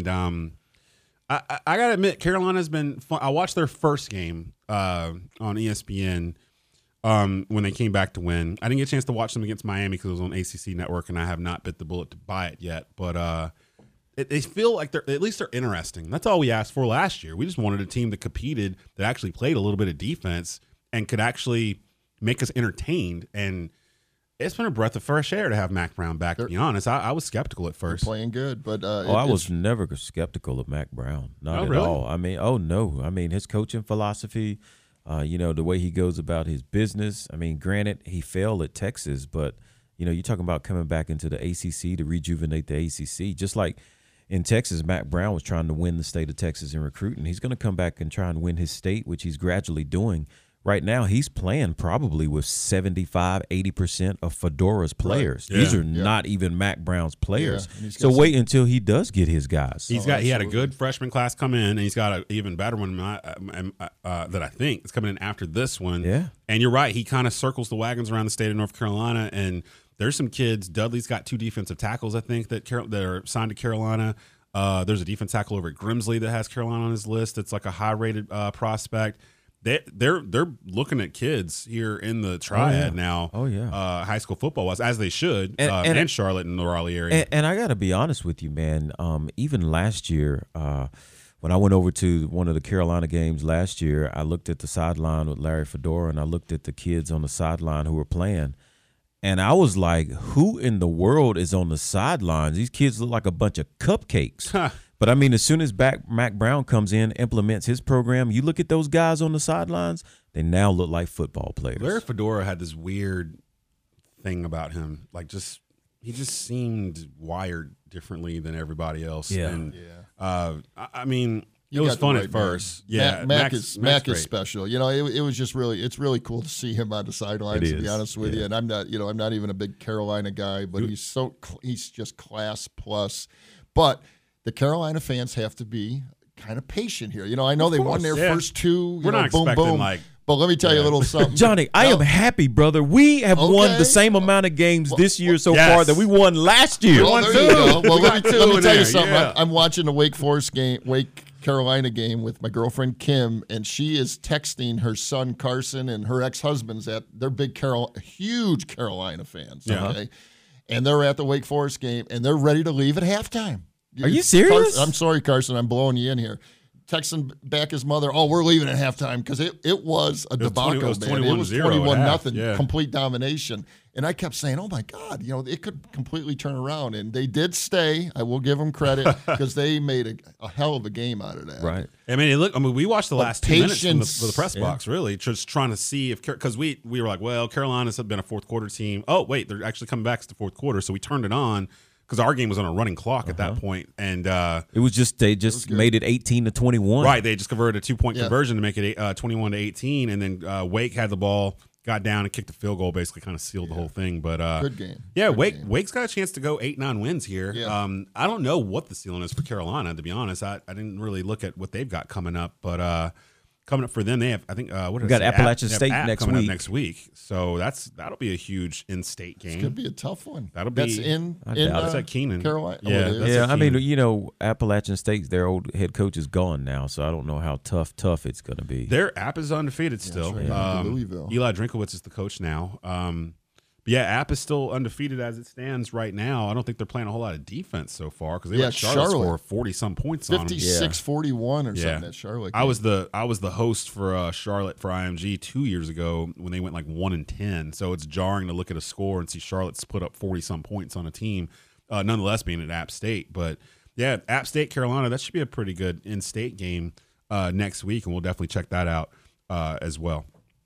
I got to admit, Carolina's been fun. I watched their first game on ESPN when they came back to win. I didn't get a chance to watch them against Miami because it was on ACC Network, and I have not bit the bullet to buy it yet. But they feel like they're interesting. That's all we asked for last year. We just wanted a team that competed, that actually played a little bit of defense, and could actually make us entertained. And it's been a breath of fresh air to have Mac Brown back, to be honest. I was skeptical at first.
Playing good, but
I was never skeptical of Mac Brown. Not at
really?
all. I mean, no. I mean, his coaching philosophy, the way he goes about his business. I mean, granted, he failed at Texas, but, you're talking about coming back into the ACC to rejuvenate the ACC. Just like in Texas, Mac Brown was trying to win the state of Texas in recruiting. He's going to come back and try and win his state, which he's gradually doing right now he's playing probably with 75-80% of Fedora's players.
Right.
These
Yeah.
are not even Mac Brown's players.
Yeah.
So wait until he does get his guys.
He had a good freshman class come in, and he's got an even better one that I think is coming in after this one.
Yeah.
And you're right. He kind of circles the wagons around the state of North Carolina, and there's some kids. Dudley's got 2 defensive tackles, I think, that are signed to Carolina. There's a defense tackle over at Grimsley that has Carolina on his list. It's like a high-rated prospect. They're looking at kids here in the Triad now.
Oh yeah,
high school football-wise, as they should,
and
Charlotte and the Raleigh area.
And I got to be honest with you, man. Even last year, when I went over to one of the Carolina games last year, I looked at the sideline with Larry Fedora, and I looked at the kids on the sideline who were playing. And I was like, who in the world is on the sidelines? These kids look like a bunch of cupcakes. But, I mean, as soon as Mac Brown comes in, implements his program, you look at those guys on the sidelines, they now look like football players.
Larry Fedora had this weird thing about him. He just seemed wired differently than everybody else.
Yeah.
And, I mean, it was fun at first.
Man.
Yeah,
Mac
Mac's
is special. You know, it was just it's really cool to see him on the sidelines. To be honest with you, and I'm not even a big Carolina guy, but he's just class plus. But the Carolina fans have to be kind of patient here. You know, I know they won their first 2.
We're not expecting
but let me tell you a little something.
Johnny, I am happy, brother. We have won the same amount of games this year so far that we won last year.
Well, there you go. Well, let me tell you something. Yeah. I'm watching the Wake Carolina game with my girlfriend Kim, and she is texting her son Carson and her ex-husband's they're huge Carolina fans.
Yeah.
Okay, and they're at the Wake Forest game, and they're ready to leave at halftime.
Are you serious?
I'm sorry, Carson. I'm blowing you in here. Texting back his mother, we're leaving at halftime because it was a debacle, man. It was 21-0, complete domination. And I kept saying, oh, my God, it could completely turn around. And they did stay. I will give them credit because they made a hell of a game out of that.
Right.
I mean, we watched the last 2 minutes from the press box, really, just trying to see if – because we were like, well, Carolina's been a fourth-quarter team. Oh, wait, they're actually coming back to the fourth quarter. So we turned it on. Because our game was on a running clock at that point, and
it was just they made it 18-21.
Right, they just converted a 2-point conversion to make it 21-18, and then Wake had the ball, got down and kicked a field goal, basically kind of sealed the whole thing. But
good game.
Yeah, Wake's got a chance to go 8-9 wins here. Yeah. I don't know what the ceiling is for Carolina, to be honest. I didn't really look at what they've got coming up, but coming up for them, they have
we got Appalachian State
next week, so that'll be a huge in-state game.
It's gonna be a tough one.
That's at Keenan,
Carolina.
Yeah. I mean, Appalachian State, their old head coach is gone now, so I don't know how tough it's gonna be.
Their App is undefeated still.
Louisville.
Eli Drinkowitz is the coach now. But yeah, App is still undefeated as it stands right now. I don't think they're playing a whole lot of defense so far because they let Charlotte score 40-some points on them.
56-41 or something at Charlotte.
I was the host for Charlotte for IMG 2 years ago when they went like 1-10. So it's jarring to look at a score and see Charlotte's put up 40-some points on a team, nonetheless being at App State. But yeah, App State, Carolina, that should be a pretty good in-state game next week, and we'll definitely check that out as well.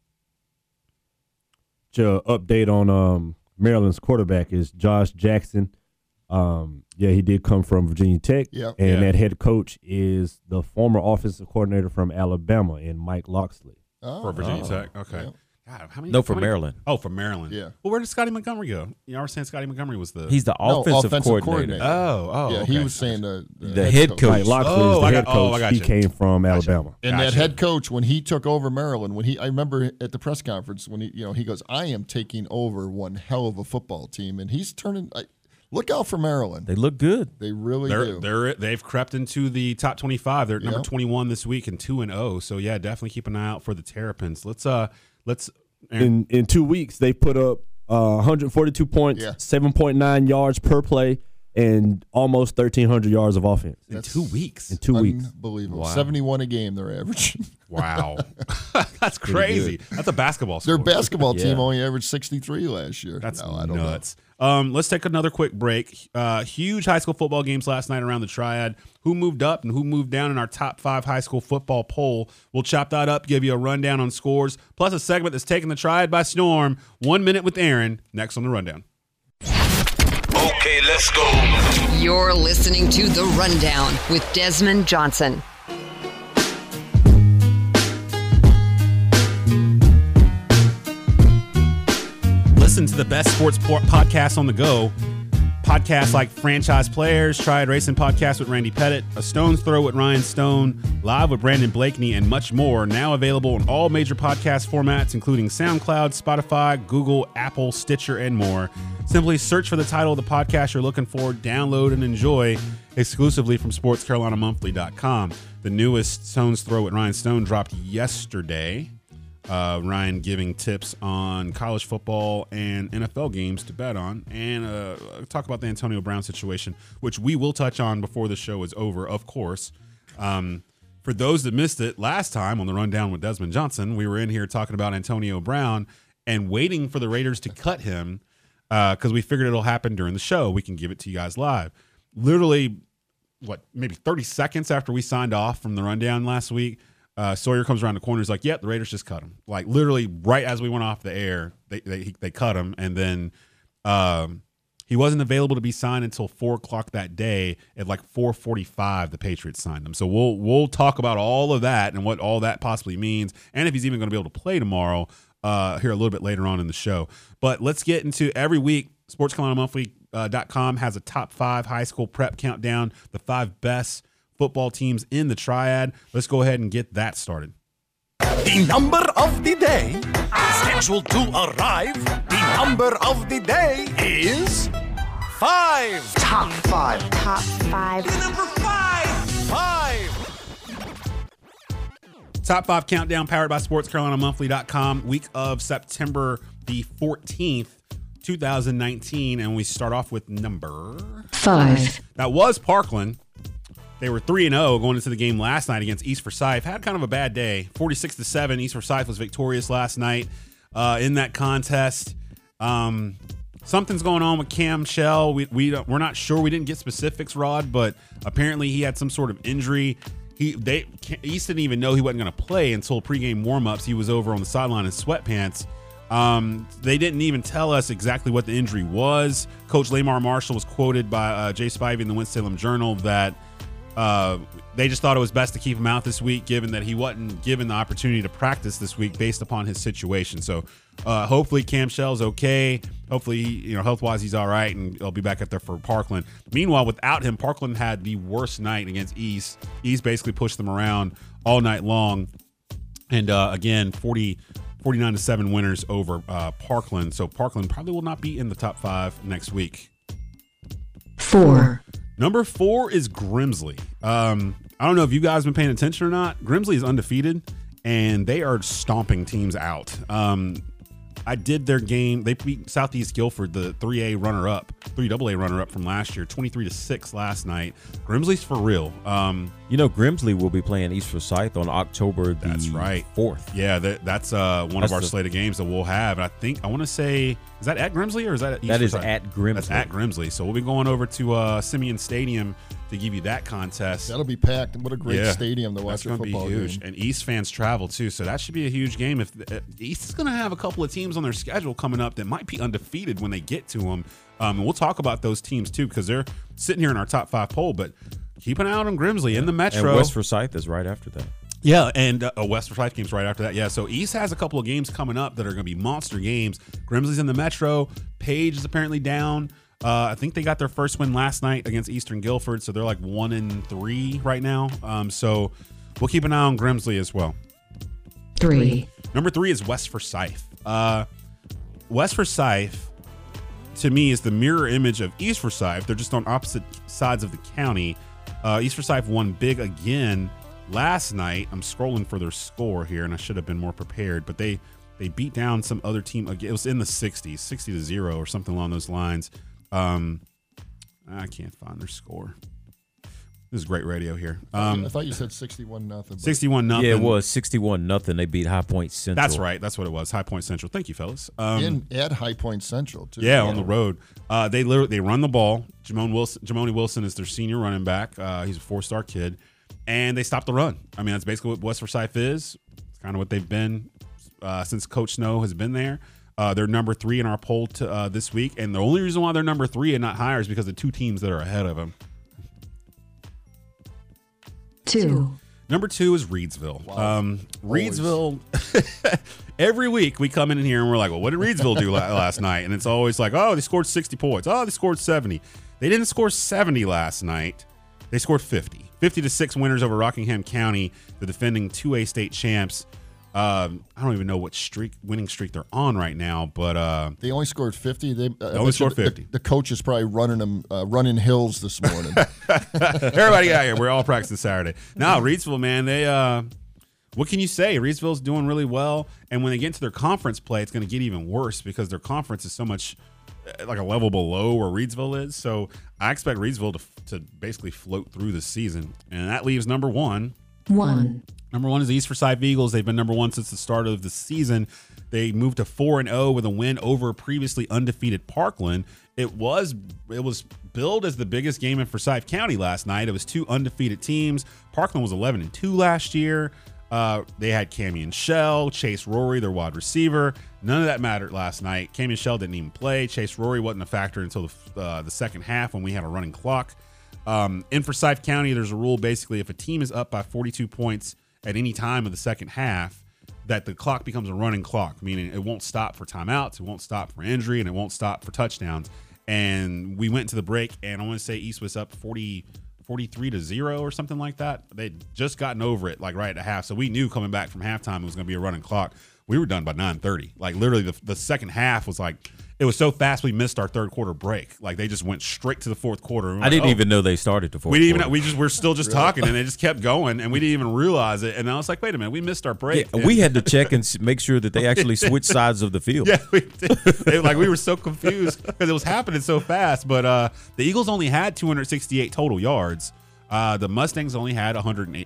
Update on Maryland's quarterback is Josh Jackson. He did come from Virginia Tech, and that head coach is the former offensive coordinator from Alabama, and Mike Locksley.
For Virginia Tech, okay.
Yeah.
God, how many?
No, for Maryland.
Oh, for Maryland.
Yeah.
Well, where did Scotty Montgomery go? You know, I was saying Scotty Montgomery was
He's the offensive coordinator.
Oh,
yeah.
Okay.
He was saying the
head coach.
Mike Locksley is the head coach. He came from Alabama.
And that head coach, when he took over Maryland, I remember at the press conference when he goes, I am taking over one hell of a football team, and he's turning. Look out for Maryland.
They look good.
They really do.
They've crept into the top 25. They're at number 21 this week and 2-0. So yeah, definitely keep an eye out for the Terrapins. Let's.
In 2 weeks, they put up 142 points, 7.9 yards per play, and almost 1,300 yards of offense.
In 2 weeks?
In 2 weeks.
Unbelievable. Wow. 71 a game they're averaging.
Wow. That's crazy. That's a basketball score.
Their basketball team only averaged 63 last year.
That's nuts. Let's take another quick break. Huge high school football games last night around the Triad. Who moved up and who moved down in our top 5 high school football poll? We'll chop that up, give you a rundown on scores, plus a segment that's taking the Triad by storm. 1 minute with Aaron, next on the Rundown.
Okay, let's go.
You're listening to The Rundown with Desmond Johnson.
listen to the best sports podcasts on the go. Podcasts like Franchise Players, Triad Racing Podcast with Randy Pettit, A Stone's Throw with Ryan Stone, Live with Brandon Blakeney, and much more. Now available in all major podcast formats, including SoundCloud, Spotify, Google, Apple, Stitcher, and more. Simply search for the title of the podcast you're looking for, download, and enjoy exclusively from SportsCarolinaMonthly.com. The newest Stone's Throw with Ryan Stone dropped yesterday. Ryan giving tips on college football and NFL games to bet on, and talk about the Antonio Brown situation, which we will touch on before the show is over, of course. For those that missed it last time on the Rundown with Desmond Johnson, we were in here talking about Antonio Brown and waiting for the Raiders to cut him because we figured it'll happen during the show. We can give it to you guys live. Literally, maybe 30 seconds after we signed off from the Rundown last week, Sawyer comes around the corner. He's like, "Yep, the Raiders just cut him." Like literally, right as we went off the air, they cut him, and then he wasn't available to be signed until 4:00 that day. At like 4:45, the Patriots signed him. So we'll talk about all of that and what all that possibly means, and if he's even going to be able to play tomorrow here a little bit later on in the show. But let's get into every week. SportsCarolinaMonthly.com has a top 5 high school prep countdown, the 5 best football teams in the triad. Let's go ahead and get that started.
The number of the day scheduled to arrive. The number of the day is 5.
Top 5. Top 5.
The number 5. 5.
Top 5 countdown powered by SportsCarolinaMonthly.com. Week of September the 14th, 2019, and we start off with number
5.
That was Parkland. They were 3-0 going into the game last night against East Forsyth. Had kind of a bad day. 46-7. East Forsyth was victorious last night in that contest. Something's going on with Cam Shell. We're not sure. We didn't get specifics, Rod, but apparently he had some sort of injury. East didn't even know he wasn't going to play until pregame warmups. He was over on the sideline in sweatpants. They didn't even tell us exactly what the injury was. Coach Lamar Marshall was quoted by Jay Spivey in the Winston-Salem Journal that they just thought it was best to keep him out this week, given that he wasn't given the opportunity to practice this week based upon his situation. So hopefully Cam Shell's okay. Hopefully, health-wise he's all right, and he'll be back up there for Parkland. Meanwhile, without him, Parkland had the worst night against East. East basically pushed them around all night long. And again, 49-7 winners over Parkland. So Parkland probably will not be in the top 5 next week.
4.
Number 4 is Grimsley. I don't know if you guys have been paying attention or not. Grimsley is undefeated, and they are stomping teams out. I did their game. They beat Southeast Guilford, the 3AA runner-up from last year, 23-6 last night. Grimsley's for real.
Grimsley will be playing East Forsyth on October the 4th.
Yeah, that's one of our slate of games that we'll have. And I want to say, is that at Grimsley or is that at East Forsyth?
That is at Grimsley.
That's at Grimsley. So we'll be going over to Simeon Stadium to give you that contest.
That'll be packed. What a great stadium to watch a football game.
Huge. And East fans travel too, so that should be a huge game. If East is going to have a couple of teams on their schedule coming up that might be undefeated when they get to them. And we'll talk about those teams too, because they're sitting here in our top 5 poll, but keep an eye out on Grimsley in the Metro.
And West Forsyth is right after that.
Yeah, and West Forsyth game's right after that. Yeah, so East has a couple of games coming up that are going to be monster games. Grimsley's in the Metro. Page is apparently down. I think they got their first win last night against Eastern Guilford, so they're like 1-3 right now. So we'll keep an eye on Grimsley as well.
3.
Number 3 is West Forsyth. West Forsyth, to me, is the mirror image of East Forsyth. They're just on opposite sides of the county. East Forsyth won big again last night. I'm scrolling for their score here, and I should have been more prepared, but they beat down some other team. It was in the 60s, 60-0 or something along those lines. I can't find their score. This is great radio here.
I thought you said 61-0.
61-0.
Yeah, it was 61-0. They beat High Point Central.
That's right. That's what it was. High Point Central. Thank you, fellas.
At High Point Central too.
Yeah, on the road. They run the ball. Jamoni Wilson is their senior running back. He's a 4-star kid, and they stop the run. I mean, that's basically what West Forsyth is. It's kind of what they've been since Coach Snow has been there. They're number 3 in our poll this week, and the only reason why they're number 3 and not higher is because of 2 teams that are ahead of them.
2.
Number 2 is Reidsville. Reidsville, every week we come in here and we're like, well, what did Reidsville do last night? And it's always like, oh, they scored 60 points. Oh, they scored 70. They didn't score 70 last night. They scored 50. 50-6 winners over Rockingham County, the defending 2A state champs. I don't even know what winning streak they're on right now, but
they only scored 50. They
only scored 50.
The coach is probably running hills this morning.
Everybody got here. We're all practicing Saturday. No, Reidsville, man, they what can you say? Reidsville's doing really well, and when they get into their conference play, it's going to get even worse because their conference is so much like a level below where Reidsville is. So I expect Reidsville to basically float through the season, and that leaves number 1. Number 1 is the East Forsyth Eagles. They've been number 1 since the start of the season. They moved to 4-0 with a win over previously undefeated Parkland. It was billed as the biggest game in Forsyth County last night. It was 2 undefeated teams. Parkland was 11-2 last year. They had Camion Shell, Chase Rory, their wide receiver. None of that mattered last night. Camion Shell didn't even play. Chase Rory wasn't a factor until the second half when we had a running clock. In Forsyth County, there's a rule basically if a team is up by 42 points at any time of the second half, that the clock becomes a running clock, meaning it won't stop for timeouts, it won't stop for injury, and it won't stop for touchdowns. And we went to the break, and I want to say East was up 43-0 or something like that. They'd just gotten over it like right at the half, so we knew coming back from halftime it was going to be a running clock. We were done by 9:30. Like literally the second half was like, it was so fast we missed our third quarter break. Like they just went straight to the fourth quarter.
I didn't even know they started the fourth quarter.
We're still just talking, and they just kept going, and we didn't even realize it. And I was like, wait a minute, we missed our break.
Yeah, we had to check and make sure that they actually switched sides of the field.
Yeah, we did. We were so confused because it was happening so fast. But the Eagles only had 268 total yards. The Mustangs only had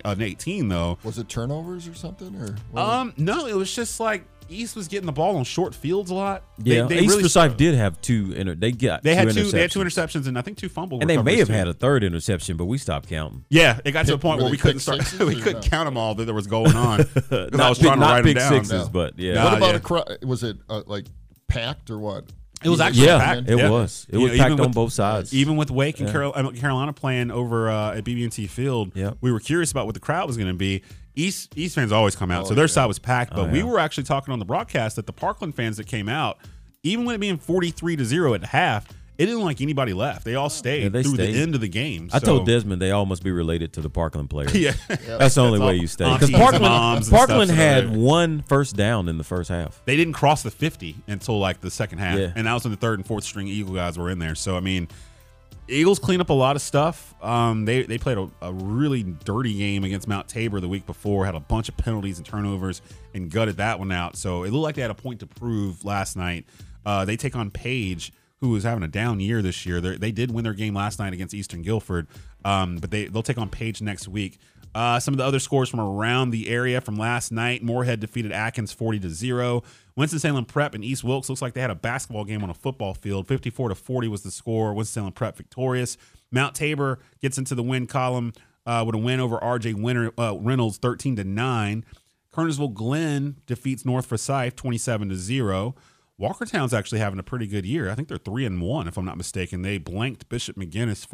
118 though.
Was it turnovers or something? Or
no, it was just like East was getting the ball on short fields a lot.
Yeah, East Forsyth did have two. They had two
interceptions and I think 2 fumble
and
recoveries.
They may have had a third interception, but we stopped counting.
Yeah, it got to a point where we couldn't start. We couldn't count them all that there was going on. I was trying to write them down.
Sixes, but yeah.
What about a crowd? Was it like packed or what?
It was actually packed.
It was. It was packed on both sides.
Even with Wake and Carolina playing over at BB&T Field, we were curious about what the crowd was going to be. East fans always come out, so their side was packed. But we were actually talking on the broadcast that the Parkland fans that came out, even when it being 43-0 at half, it didn't like anybody left. They all stayed through the end of the game.
I told Desmond they all must be related to the Parkland players.
Yeah.
That's the only way you stay. Because Parkland had 1 first down in the first half.
They didn't cross the 50 until like the second half. Yeah. And that was when the third and fourth string Eagle guys were in there. So, I mean, Eagles clean up a lot of stuff. They played a really dirty game against Mount Tabor the week before, had a bunch of penalties and turnovers, and gutted that one out. So it looked like they had a point to prove last night. They take on Page, who is having a down year this year. They did win their game last night against Eastern Guilford, but they'll take on Page next week. Some of the other scores from around the area from last night: Moorhead defeated Atkins 40-0. Winston-Salem Prep and East Wilkes looks like they had a basketball game on a football field. 54-40 was the score. Winston-Salem Prep victorious. Mount Tabor gets into the win column with a win over R.J. Reynolds 13-9. Kernersville Glen defeats North Forsyth 27-0. Walkertown's actually having a pretty good year. I think they're 3-1 if I'm not mistaken. They blanked Bishop McGinnis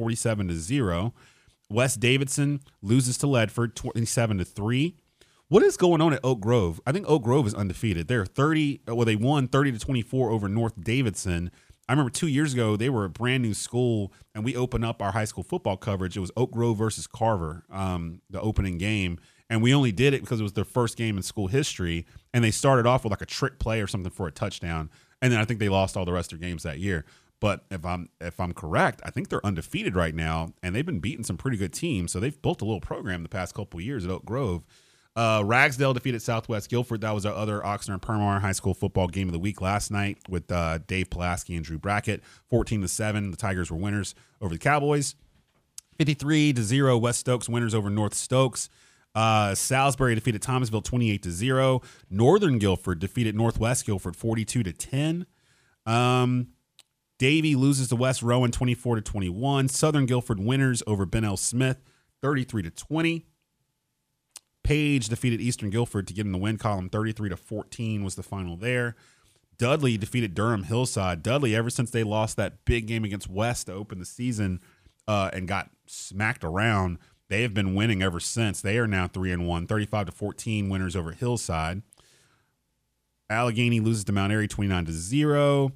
47-0. West Davidson loses to Ledford 27-3. What is going on at Oak Grove? I think Oak Grove is undefeated. They're they won 30-24 over North Davidson. I remember 2 years ago, they were a brand new school, and we opened up our high school football coverage. It was Oak Grove versus Carver, the opening game. And we only did it because it was their first game in school history. And they started off with like a trick play or something for a touchdown. And then I think they lost all the rest of their games that year. But if I'm correct, I think they're undefeated right now, and they've been beating some pretty good teams. So they've built a little program the past couple of years at Oak Grove. Ragsdale defeated Southwest Guilford. That was our other Oxnard and Permar high school football game of the week last night with Dave Pulaski and Drew Brackett. 14-7, the Tigers were winners over the Cowboys. 53-0, West Stokes winners over North Stokes. Salisbury defeated Thomasville 28-0. Northern Guilford defeated Northwest Guilford 42-10. Davie loses to West Rowan 24-21. Southern Guilford winners over Ben L. Smith 33-20. Page defeated Eastern Guilford to get in the win column 33-14 was the final there. Dudley defeated Durham Hillside. Dudley, ever since they lost that big game against West to open the season and got smacked around, they have been winning ever since. They are now 3-1, 35-14 winners over Hillside. Allegheny loses to Mount Airy 29-0,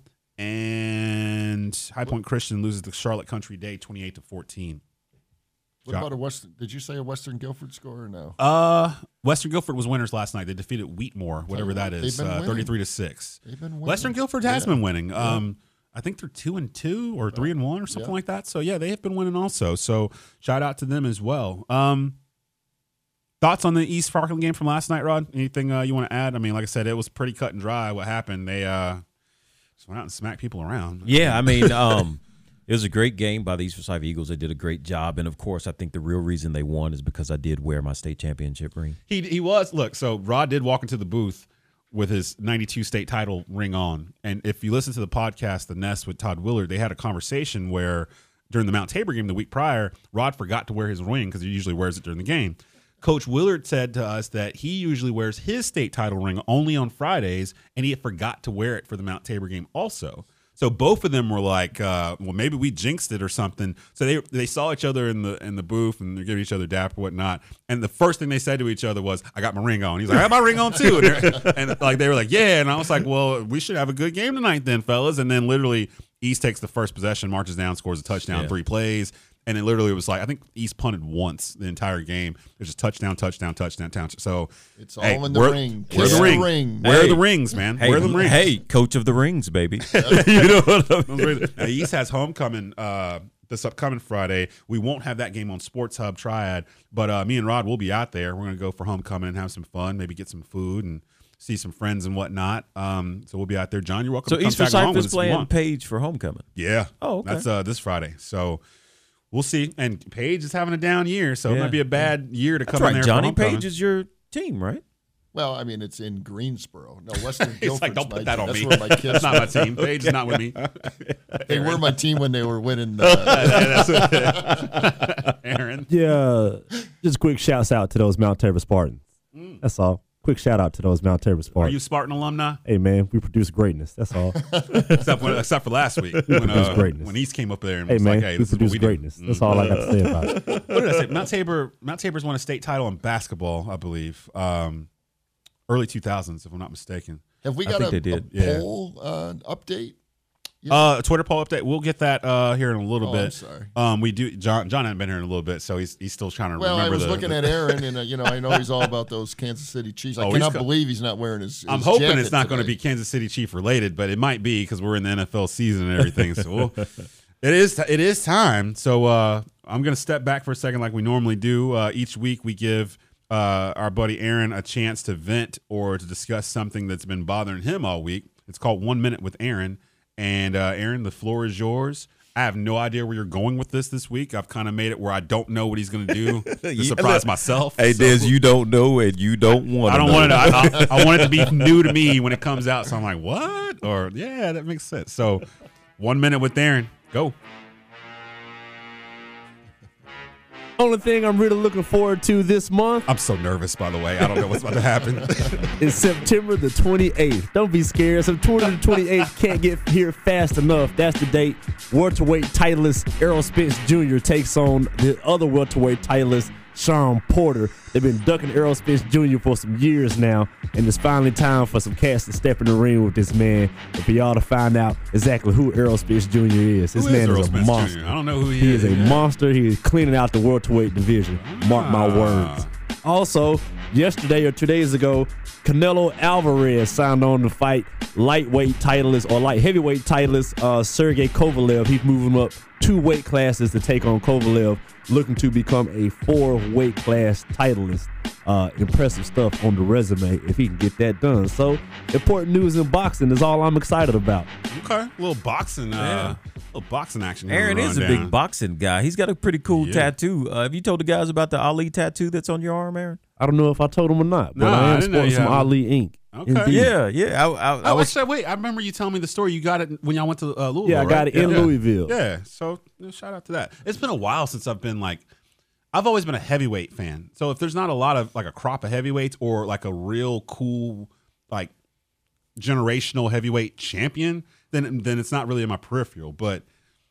and High Point Christian loses to Charlotte Country Day 28-14.
What about a Western? Did you say a Western Guilford score or no?
Western Guilford was winners last night. They defeated Wheatmore, whatever that is, 33-6.
They've been winning.
Western Guilford has been winning. I think they're 2-2 or 3-1 or something like that. So yeah, they have been winning also. So shout out to them as well. Thoughts on the East Farkland game from last night, Rod? Anything you want to add? I mean, like I said, it was pretty cut and dry. What happened? They just went out and smacked people around.
Yeah, I mean. It was a great game by the East Forsyth Eagles. They did a great job. And, of course, I think the real reason they won is because I did wear my state championship ring.
He was. Look, so Rod did walk into the booth with his 92 state title ring on. And if you listen to the podcast, The Nest with Todd Willard, they had a conversation where during the Mount Tabor game the week prior, Rod forgot to wear his ring because he usually wears it during the game. Coach Willard said to us that he usually wears his state title ring only on Fridays, and he had forgot to wear it for the Mount Tabor game also. So both of them were like, well, maybe we jinxed it or something. So they saw each other in the booth, and they're giving each other dap or whatnot. And the first thing they said to each other was, "I got my ring on." He's like, "I got my ring on too." And like they were like, "Yeah." And I was like, "Well, we should have a good game tonight then, fellas." And then literally East takes the first possession, marches down, scores a touchdown, 3 plays. And it literally was like, I think East punted once the entire game. It was just touchdown. So
it's all in the ring.
Wear the ring. Wear the rings, man.
Hey,
wear the rings.
Hey, coach of the rings, baby.
You know what I mean? Now, East has homecoming this upcoming Friday. We won't have that game on Sports Hub Triad, but me and Rod will be out there. We're going to go for homecoming and have some fun, maybe get some food and see some friends and whatnot. So we'll be out there. John, you're welcome to come
East
tag along
Forsyth
with
is
us if you
playing
want.
Page for homecoming.
Yeah.
Oh, okay.
That's this Friday. So we'll see. And Page is having a down year, so it might be a bad year to come in there.
Johnny
for homecoming.
Page is your team, right?
Well, I mean, it's in Greensboro. No, Western
He's
Guilford's
like, don't put that on
That's
me.
where my kids
That's not my team. Page is not with me.
They were my team when they were winning.
Aaron.
Yeah, just quick shouts out to those Mount Tabor Spartans. That's all. Quick shout out to those Mount Tabor
Are
Spartans.
you Spartan alumni?
Hey, man, we produce greatness. That's all.
except for last week when East came up there and was
man,
like, "Hey,
we
this is what
produce
we
greatness.
do."
That's all I got to say about it.
What did I say? Mount Tabor's won a state title in basketball, I believe, early 2000s, if I'm not mistaken.
Have we got a poll update?
A Twitter poll update. We'll get that here in a little bit.
I'm sorry.
We do. John hadn't been here in a little bit, so he's still trying to remember.
Well, I was looking at Aaron, and I know he's all about those Kansas City Chiefs. I cannot believe he's not wearing his.
I'm hoping
jacket
it's not
today.
going to be Kansas City Chief related, but it might be because we're in the NFL season and everything. So it is time. So I'm going to step back for a second, like we normally do. Each week we give our buddy Aaron a chance to vent or to discuss something that's been bothering him all week. It's called 1 Minute with Aaron. And Aaron, the floor is yours. I have no idea where you're going with this week. I've kind of made it where I don't know what he's going to do to surprise myself.
Hey, Des, you don't know and you don't want to.
I don't want it. I want it to be new to me when it comes out. So I'm like, what? Or yeah, that makes sense. So 1 minute with Aaron. Go.
Only thing I'm really looking forward to this month.
I'm so nervous, by the way. I don't know what's about to happen.
Is September the 28th. Don't be scared. September the 28th can't get here fast enough. That's the date. Welterweight titleist Errol Spence Jr. takes on the other welterweight titleist Sean Porter. They've been ducking Errol Spence Jr. for some years now, and it's finally time for some cats to step in the ring with this man and for y'all to find out exactly who Errol Spence Jr. is. This man is a monster.
I don't know who
He is a monster. He is cleaning out the welterweight division. Mark my words. Also, yesterday or 2 days ago, Canelo Alvarez signed on to fight lightweight titleist or light heavyweight titleist Sergey Kovalev. He's moving up 2 weight classes to take on Kovalev, looking to become a 4 weight class titleist. Impressive stuff on the resume if he can get that done. So, important news in boxing is all I'm excited about.
Okay, a little boxing action.
Aaron is a big boxing guy. He's got a pretty cool tattoo. Have you told the guys about the Ali tattoo that's on your arm, Aaron?
I don't know if I told him or not, but I am sporting some Ali ink.
Okay.
Indeed.
Yeah. I was.
Actually, wait. I remember you telling me the story. You got it when y'all went to Louisville.
Yeah, I got
right?
it in Louisville.
Yeah. So shout out to that. It's been a while since I've been like. I've always been a heavyweight fan. So if there's not a lot of like a crop of heavyweights or like a real cool like generational heavyweight champion, then it's not really in my peripheral. But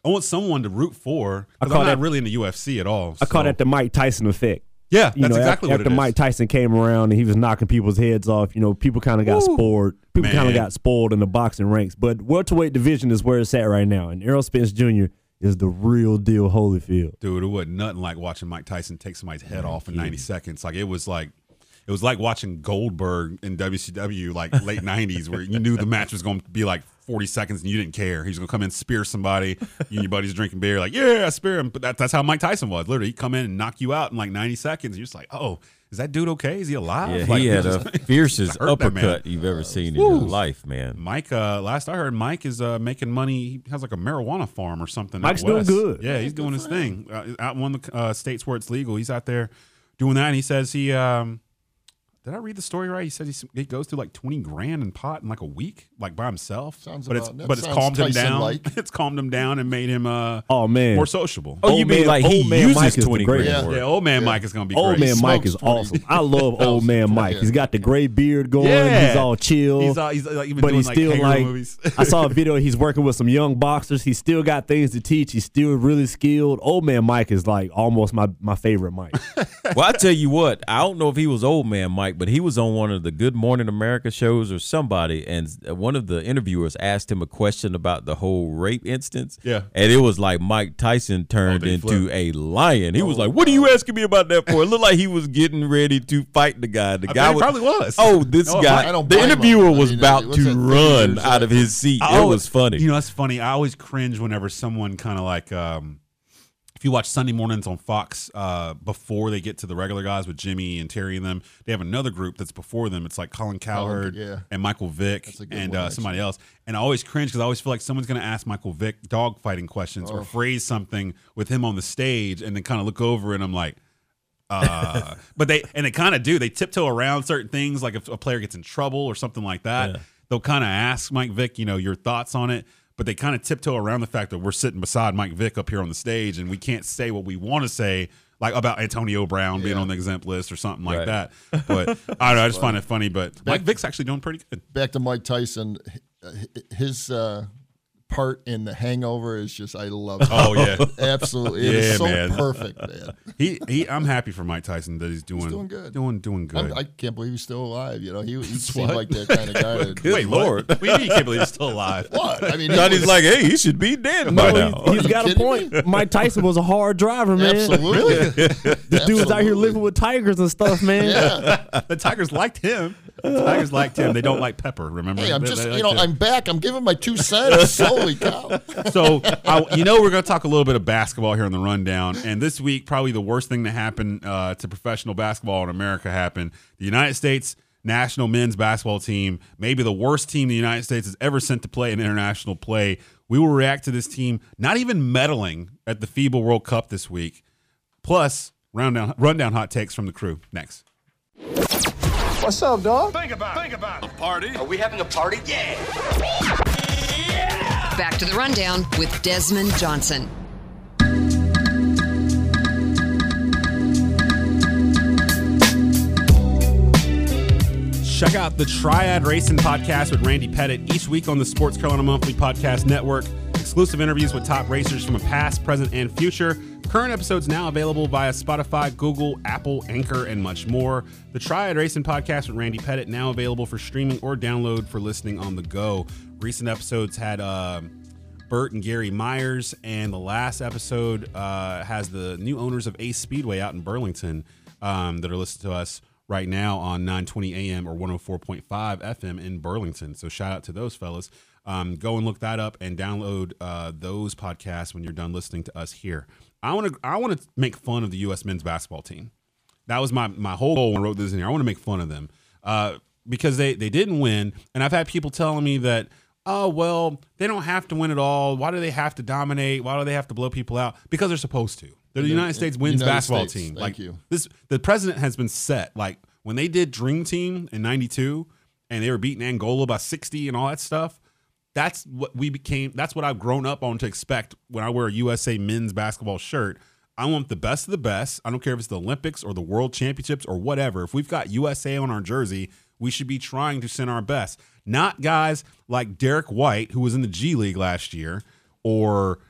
I want someone to root for.
I
Because
call
I'm not
that-
really into UFC at all.
I call
so-
that the Mike Tyson effect.
Yeah, that's exactly what it
after
is.
Mike Tyson came around and he was knocking people's heads off, people kind of got spoiled. People kind of
Man.
got spoiled in the boxing ranks. But welterweight division is where it's at right now. And Errol Spence Jr. is the real deal Holyfield.
Dude, it wasn't nothing like watching Mike Tyson take somebody's head off in 90 seconds. Like it was like watching Goldberg in WCW like late 90s where you knew the match was going to be like 40 seconds and you didn't care. He's going to come in, spear somebody, you and your buddies drinking beer, like, yeah, spear him. But that's how Mike Tyson was. Literally, he'd come in and knock you out in like 90 seconds. You're just like, oh, is that dude okay? Is he alive?
Yeah,
Like,
he had
just-
a fiercest
hurt that man.
uppercut you've ever seen in your life, man.
Mike, last I heard, Mike is making money. He has like a marijuana farm or something.
Mike's
out
doing
west.
good.
Yeah, he's doing his thing. Out in one of the states where it's legal. He's out there doing that. And he says he did I read the story right? He said he goes through like 20 grand in pot in like a week, like by himself. But it's calmed him down. It's calmed him down and made him more sociable.
Oh, you mean like he uses 20 grand?
Yeah, old man Mike is gonna be
Old
great.
man Mike is awesome. I love old man Mike. He's got the gray beard going. He's all chill.
He's like, even
but
doing
he's
like
still
kangaroo
like.
movies.
I saw a video. He's working with some young boxers. He's still got things to teach. He's still really skilled. Old man Mike is like almost my favorite Mike.
Well, I tell you what, I don't know if he was old man Mike, but he was on one of the Good Morning America shows or somebody, and one of the interviewers asked him a question about the whole rape instance.
Yeah.
And it was like Mike Tyson turned
they
into
flipped.
a lion. He was like, "What are you asking me about that for?" It looked like he was getting ready to fight the guy. The guy
bet he probably was.
Oh, this
No,
guy.
I don't
The
blame him.
interviewer
I
was
mean,
about
what's
to
that thing
run
years
out of his seat. It was funny.
You know, that's funny. I always cringe whenever someone kind of like, if you watch Sunday mornings on Fox before they get to the regular guys with Jimmy and Terry and them, they have another group that's before them. It's like Colin Cowherd and Michael Vick and somebody else. And I always cringe because I always feel like someone's going to ask Michael Vick dogfighting questions or phrase something with him on the stage and then kind of look over and I'm like, but they kind of do. They tiptoe around certain things, like if a player gets in trouble or something like that, they'll kind of ask Mike Vick, your thoughts on it. But they kind of tiptoe around the fact that we're sitting beside Mike Vick up here on the stage and we can't say what we want to say, like about Antonio Brown being on the exempt list or something like that. But I don't know. I just find it funny. But Mike Vick's actually doing pretty good.
Back to Mike Tyson, his part in The Hangover is just, I love it.
Oh, yeah.
Absolutely. It is so perfect, man.
I'm happy for Mike Tyson that he's doing
good.
Doing good.
I can't believe he's still alive. He seemed like that kind of guy.
Wait, Lord. What do you mean you can't believe he's still alive?
What? I mean,
he's like, hey, he should be dead by now.
He's got a point. Mike Tyson was a hard driver, man.
Absolutely.
The dude's out here living with tigers and stuff, man.
Yeah.
The Tigers liked him. The Tigers liked him. They don't like Pepper, remember?
Hey, I'm
They
just,
liked him.
I'm back. I'm giving my 2 cents. Holy cow.
So, we're going to talk a little bit of basketball here on the rundown. And this week, probably the worst thing to happen to professional basketball in America happened. The United States national men's basketball team, maybe the worst team the United States has ever sent to play in international play. We will react to this team not even medaling at the FIBA World Cup this week. Plus, rundown hot takes from the crew. Next.
What's up, dog?
Think about a party.
Are we having a party? Yeah.
Back to the rundown with Desmond Johnson.
Check out the Triad Racing Podcast with Randy Pettit each week on the Sports Carolina Monthly Podcast Network. Exclusive interviews with top racers from a past, present, and future. Current episodes now available via Spotify, Google, Apple, Anchor, and much more. The Triad Racing Podcast with Randy Pettit now available for streaming or download for listening on the go. Recent episodes had Bert and Gary Myers, and the last episode has the new owners of Ace Speedway out in Burlington that are listening to us right now on 920 AM or 104.5 FM in Burlington. So shout out to those fellas. Go and look that up and download those podcasts when you're done listening to us here. I want to make fun of the U.S. men's basketball team. That was my whole goal when I wrote this in here. I want to make fun of them because they didn't win. And I've had people telling me that, oh, well, they don't have to win it all. Why do they have to dominate? Why do they have to blow people out? Because they're supposed to. They're the United States men's basketball team.
Thank you.
The president has been set. Like when they did Dream Team in '92 and they were beating Angola by 60 and all that stuff, that's what we became. That's what I've grown up on to expect when I wear a USA men's basketball shirt. I want the best of the best. I don't care if it's the Olympics or the World Championships or whatever. If we've got USA on our jersey, we should be trying to send our best. Not guys like Derek White, who was in the G League last year, or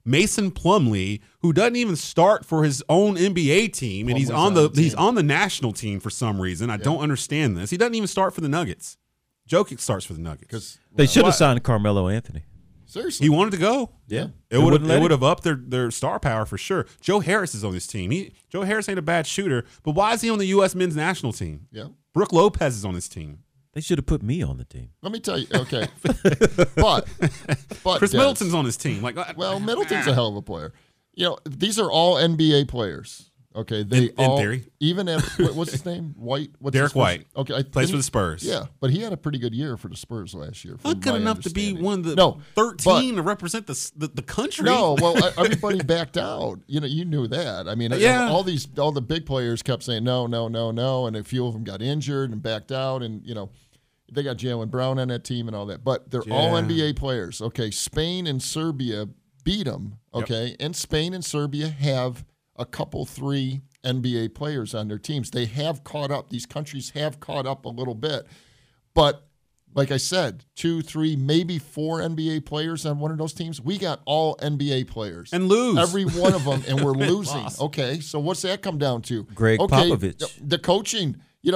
Mason Plumlee, who doesn't even start for his own NBA team, and he's on the national team for some reason. I don't understand this. He doesn't even start for the Nuggets. Jokic starts for the Nuggets.
They should have signed Carmelo Anthony.
Seriously,
he wanted to go.
Yeah,
it would have upped their star power for sure. Joe Harris is on this team. Joe Harris ain't a bad shooter, but why is he on the U.S. men's national team?
Yeah,
Brooke Lopez is on this team.
They should have put me on the team.
Let me tell you, okay, but
Chris Middleton's on his team.
Middleton's a hell of a player. You know, these are all NBA players. Okay, they
in theory.
Even if what's his name? White.
Derek White.
Okay,
plays for the Spurs.
Yeah, but he had a pretty good year for the Spurs last year.
Not good enough to be one of the 13 to represent the country.
No, well, everybody backed out. You knew that. I mean, all the big players kept saying no, and a few of them got injured and backed out, and they got Jaylen Brown on that team and all that. But they're all NBA players. Okay, Spain and Serbia beat them. Okay, and Spain and Serbia have a couple 3 NBA players on their teams. They have caught up. These countries have caught up a little bit. But like I said, 2, 3, maybe 4 NBA players on one of those teams. We got all NBA players.
And lose.
Every one of them, and we're losing. Okay, so what's that come down to?
Greg Popovich.
The coaching, you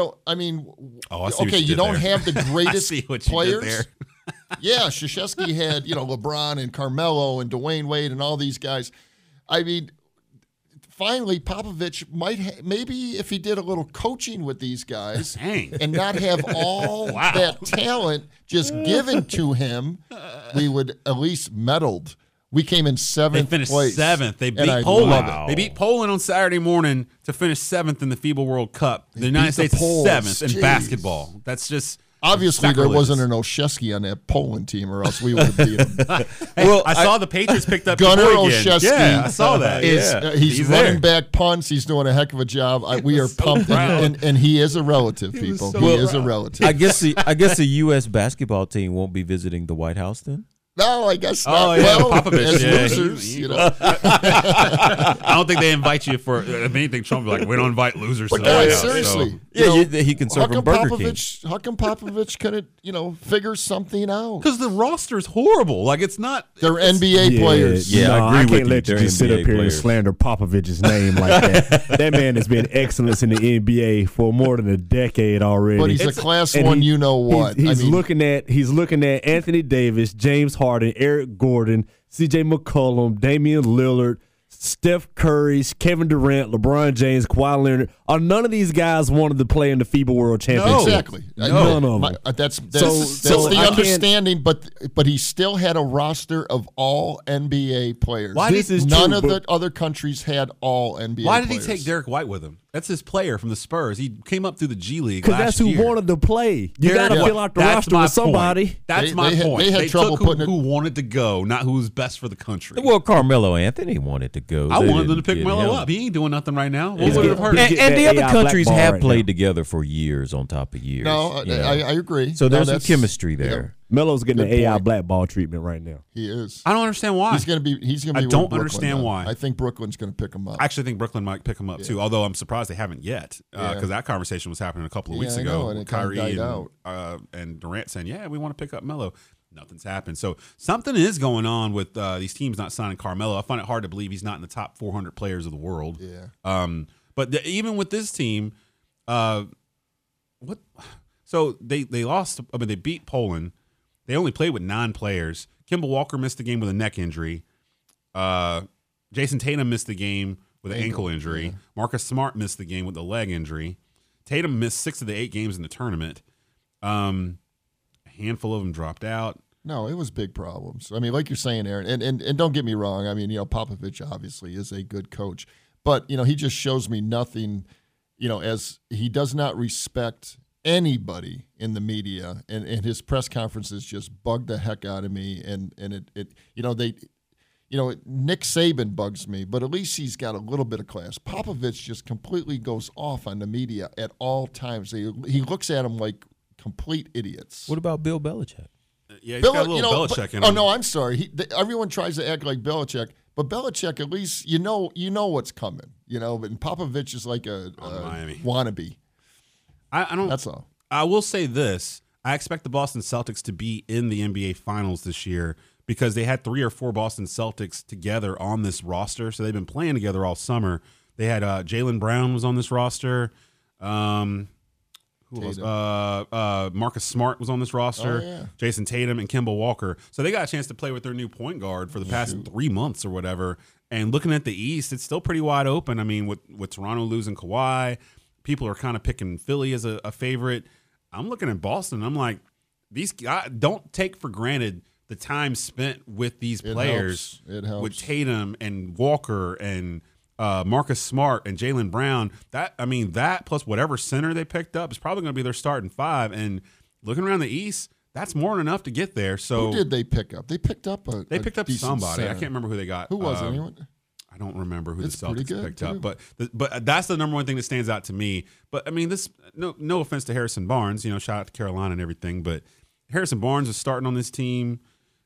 don't have the greatest players. Yeah, Krzyzewski had, LeBron and Carmelo and Dwayne Wade and all these guys. I mean, finally, Popovich maybe if he did a little coaching with these guys and not have all that talent just given to him, we would at least medaled. We came in 7th place.
They finished 7th. They beat Poland. Wow. They beat Poland on Saturday morning to finish 7th in the FIBA World Cup. The United States is 7th in basketball. That's just
obviously there wasn't an Olszewski on that Poland team, or else we would have beat them.
I saw the Patriots picked up
Gunnar Olszewski.
Yeah, I saw that.
He's running back punts. He's doing a heck of a job. We are pumped, and he is a relative. People, he is a relative.
I guess the U.S. basketball team won't be visiting the White House then.
No, I guess not.
Oh, yeah, Popovich,
as losers,
I don't think they invite you for, if anything, Trump will be like, we don't invite losers to the White House.
Seriously.
So. He can serve them Burger King.
How come Popovich couldn't, figure something out?
Because the roster's horrible. Like, it's not.
They're NBA players.
Yeah,
I agree
can't let you just sit up here and slander Popovich's name like that. That man has been excellence in the NBA for more than a decade already.
But he's a class one, what.
He's looking at Anthony Davis, James Harden, Eric Gordon, C.J. McCollum, Damian Lillard, Steph Curry, Kevin Durant, LeBron James, Kawhi Leonard. None of these guys wanted to play in the FIBA World Championship.
No, exactly.
None of them.
That's the understanding, but he still had a roster of all NBA players. None of the other countries had all NBA players.
Why did he take Derek White with him? That's his player from the Spurs. He came up through the G League
because that's who wanted to play. You got to fill out the roster with somebody.
Point. That's my point.
They had trouble
took who wanted to go, not who was best for the country.
Well, Carmelo Anthony wanted to go.
I wanted them to pick Melo up. He ain't doing nothing right now. What would have hurt?
And the other countries have played together for years on top of years.
No, I agree.
So there's some chemistry there.
Yeah.
Melo's getting the AI blackball treatment right now.
He is.
I don't understand why.
He's going to be.
I don't understand why.
I think Brooklyn's going to pick him up.
I actually think Brooklyn might pick him up too. Although I'm surprised they haven't yet, because that conversation was happening a couple of weeks ago.
And
Kyrie and Durant saying, "Yeah, we want to pick up Melo." Nothing's happened. So something is going on with these teams not signing Carmelo. I find it hard to believe he's not in the top 400 players of the world.
Yeah.
But even with this team, what? So they lost. I mean, they beat Poland. They only played with 9 players. Kemba Walker missed the game with a neck injury. Jason Tatum missed the game with an ankle injury. Yeah. Marcus Smart missed the game with a leg injury. Tatum missed 6 of the 8 games in the tournament. A handful of them dropped out.
No, it was big problems. I mean, like you're saying, Aaron, and don't get me wrong. I mean, Popovich obviously is a good coach, but he just shows me nothing. As he does not respect anybody in the media, and his press conferences just bug the heck out of me. And Nick Saban bugs me, but at least he's got a little bit of class. Popovich just completely goes off on the media at all times. He looks at them like complete idiots.
What about Bill Belichick?
Yeah, he's got a little Belichick in him.
Oh no, I'm sorry. Everyone tries to act like Belichick, but Belichick, at least you know what's coming. But Popovich is like a
Miami
wannabe.
I don't.
That's all.
I will say this. I expect the Boston Celtics to be in the NBA Finals this year because they had 3 or 4 Boston Celtics together on this roster. So they've been playing together all summer. They had Jaylen Brown was on this roster. Who was Marcus Smart was on this roster.
Oh, yeah.
Jason Tatum and Kemba Walker. So they got a chance to play with their new point guard for the past 3 months or whatever. And looking at the East, it's still pretty wide open. I mean, with Toronto losing Kawhi, people are kind of picking Philly as a favorite. I'm looking at Boston. I'm like, these guys, don't take for granted the time spent with these players.
It helps.
With Tatum and Walker and Marcus Smart and Jaylen Brown. That plus whatever center they picked up is probably going to be their starting 5. And looking around the East, that's more than enough to get there. So
who did they pick up? They picked up decent
somebody.
center.
I can't remember who they got.
Who was it? Anyone?
I don't remember who
It's
the Celtics
pretty good,
picked
too.
up, but that's the number one thing that stands out to me. But I mean, this no offense to Harrison Barnes, shout out to Carolina and everything, but Harrison Barnes is starting on this team.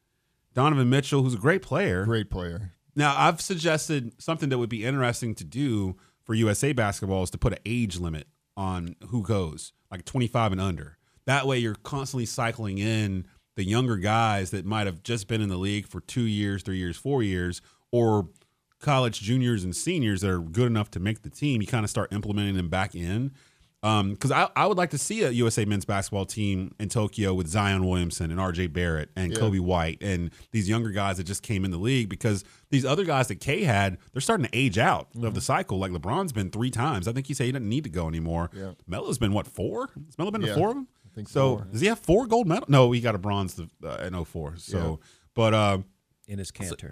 Donovan Mitchell, who's a great player.
Great player.
Now, I've suggested something that would be interesting to do for USA basketball is to put an age limit on who goes, like 25 and under. That way you're constantly cycling in the younger guys that might have just been in the league for 2 years, 3 years, 4 years, or college juniors and seniors that are good enough to make the team. You kind of start implementing them back in. Because I would like to see a USA men's basketball team in Tokyo with Zion Williamson and RJ Barrett and Kobe White and these younger guys that just came in the league, because these other guys that K had, they're starting to age out of the cycle. Like LeBron's been 3 times. I think he said he doesn't need to go anymore. Yeah. Melo's been, 4? Has Melo been to 4 of them?
I think
so.
4.
Does he have 4 gold medals? No, he got a bronze in 04. So, but
Enes Kanter.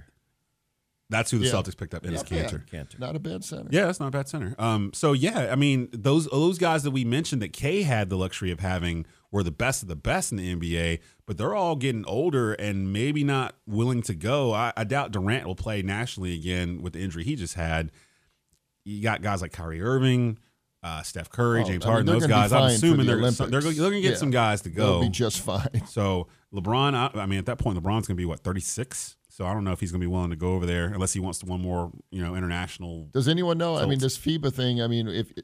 That's who the Celtics picked up, Enes Kanter.
Not a bad center.
Yeah, that's not a bad center. So yeah, I mean, those guys that we mentioned that K had the luxury of having were the best of the best in the NBA, but they're all getting older and maybe not willing to go. I doubt Durant will play nationally again with the injury he just had. You got guys like Kyrie Irving, Steph Curry, James Harden, those guys. I'm assuming they're going to get some guys to go.
They'll be just fine.
So LeBron, I mean, at that point, LeBron's going to be 36. So I don't know if he's going to be willing to go over there unless he wants one more, international.
Does anyone know?
Tilt.
I mean, this FIBA thing. I mean, is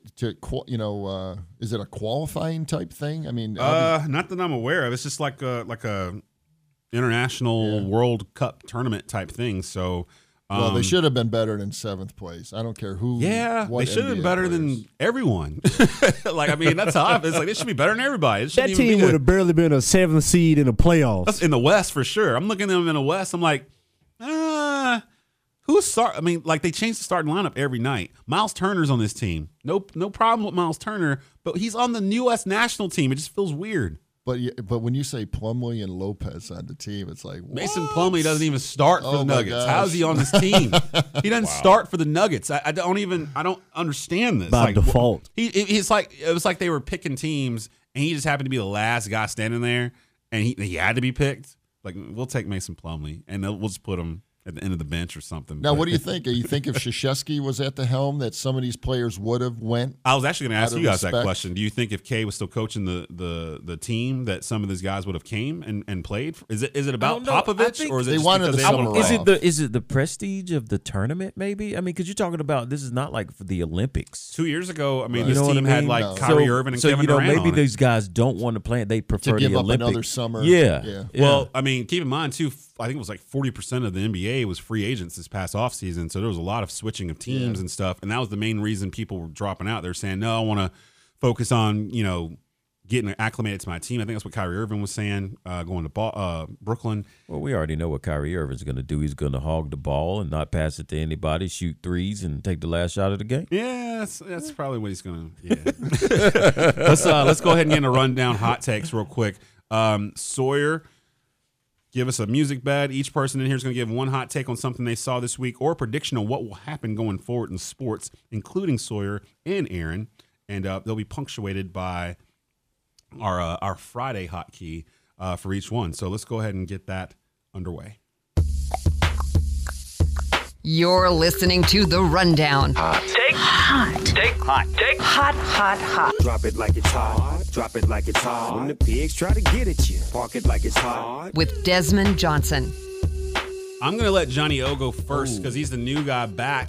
it a qualifying type thing? I mean,
not that I'm aware of. It's just like a international World Cup tournament type thing. So,
well, they should have been better than 7th place. I don't care who.
Yeah, they should have been better than everyone. I mean, that's how it's like. They should be better than everybody.
That team would have barely been a 7th seed in the playoffs.
That's in the West for sure. I'm looking at them in the West. I'm like. Who's start? I mean, like they change the starting lineup every night. Miles Turner's on this team. No problem with Miles Turner, but he's on the U.S. national team. It just feels weird.
But when you say Plumlee and Lopez on the team, it's like what?
Mason Plumlee doesn't even start for the Nuggets. How's he on this team? He doesn't start for the Nuggets. I don't understand this.
By default,
it was like they were picking teams, and he just happened to be the last guy standing there, and he had to be picked. Like, we'll take Mason Plumlee, and we'll just put him at the end of the bench or something.
Now, what do you think? You think if Krzyzewski was at the helm that some of these players would have went?
I was actually going to ask you guys
respect?
that question. Do you think if K was still coaching the team that some of these guys would have came and played? Is it about Popovich, or is it
they
just
wanted
because
the summer off?
Is it the prestige of the tournament? Maybe. I mean, because you're talking about this is not like for the Olympics.
2 years ago, I mean,
Right.
this team had like Kyrie Irving and Kevin Durant
maybe
on it.
these guys don't want to play. They prefer
to give
the
up
Olympics.
another summer.
Yeah.
Well, I mean, keep in mind too. I think it was like 40% of the NBA was free agents this past offseason, so there was a lot of switching of teams and stuff, and that was the main reason people were dropping out. They're saying, "No, I want to focus on getting acclimated to my team." I think that's what Kyrie Irving was saying, going to Brooklyn.
Well, we already know what Kyrie Irving's going to do. He's going to hog the ball and not pass it to anybody, shoot threes, and take the last shot of the game.
Yeah, that's probably what he's going to. Yeah. Let's go ahead and get a rundown hot takes real quick. Sawyer. Give us a music bed. Each person in here is going to give one hot take on something they saw this week or a prediction on what will happen going forward in sports, including Sawyer and Aaron. And they'll be punctuated by our Friday hotkey for each one. So let's go ahead and get that underway.
You're listening to The Rundown.
Take hot. Take hot. Take hot, hot, hot.
Drop it like it's hot. Drop it like it's hot. When the pigs try to get at you, park it like it's hot.
With Desmond Johnson.
I'm going to let Johnny O go first because he's the new guy back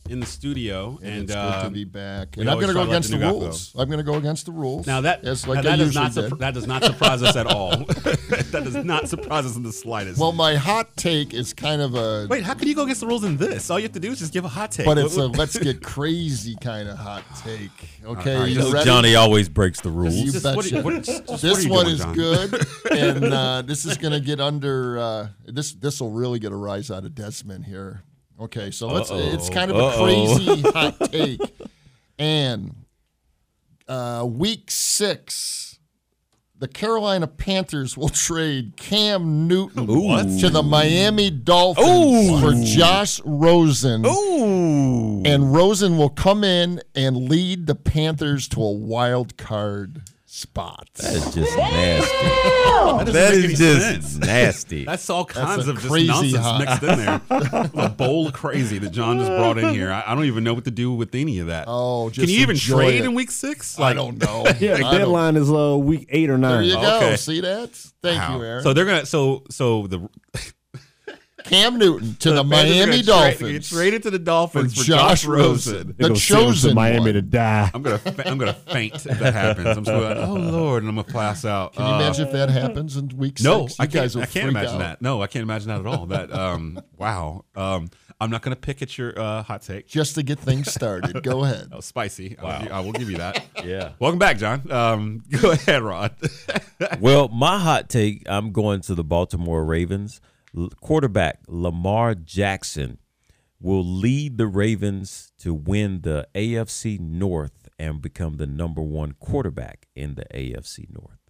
in the studio, and
it's good to be back.
we
And I'm
always
going to go
try to let
against the
the new guy
rules. I'm going to go against the rules.
Now that
as like
now
I
that does
usually
not
did.
that does not surprise us at all. That does not surprise us in the slightest.
Well, my hot take is kind of a
Wait, how can you go against the rules in this? All you have to do is just give a hot take.
but it's a let's get crazy kind of hot take. Okay,
All right,
you ready?
Johnny always breaks the rules.
You
Just
betcha.
what
This
are you
one
doing,
is
John?
good, and this is going to get under. This will really get a rise out of Desmond here. Okay, so it's kind of a crazy hot take, and week 6, the Carolina Panthers will trade Cam Newton to the Miami Dolphins for Josh Rosen. And Rosen will come in and lead the Panthers to a wild card spot.
That is just nasty.
That
is
make any
just
sense.
nasty.
That's all kinds
a
of just
crazy
nonsense
hot.
mixed in there. A bowl of crazy that John just brought in here. I don't even know what to do with any of that.
Oh,
Can
just
you even
enjoy
trade
it.
in week 6?
I don't know.
Yeah, the
I don't-
deadline is week 8 or 9.
There you go.
Okay.
See that? Thank
Wow.
you, Aaron.
So they're gonna so the
Cam Newton to the
Panthers are
Miami
gonna
Dolphins.
Get traded to the Dolphins
For
for
Josh
Josh
Rosen.
Rosen.
The
They're gonna send him to
chosen
Miami
one.
to die.
I'm gonna faint if that happens. I'm just going, oh Lord, and I'm gonna pass out.
Can you imagine if that happens in week 6?
No,
You
I
guys
can't.
will
I can't
freak
imagine
out.
that. No, I can't imagine that at all. That wow. I'm not gonna pick at your hot take.
Just to get things started. Go ahead.
That was spicy.
Wow.
I will give you that.
Yeah.
Welcome back, John. Go ahead, Rod.
Well, my hot take, I'm going to the Baltimore Ravens. Quarterback Lamar Jackson will lead the Ravens to win the AFC North and become the number 1 quarterback in the AFC North.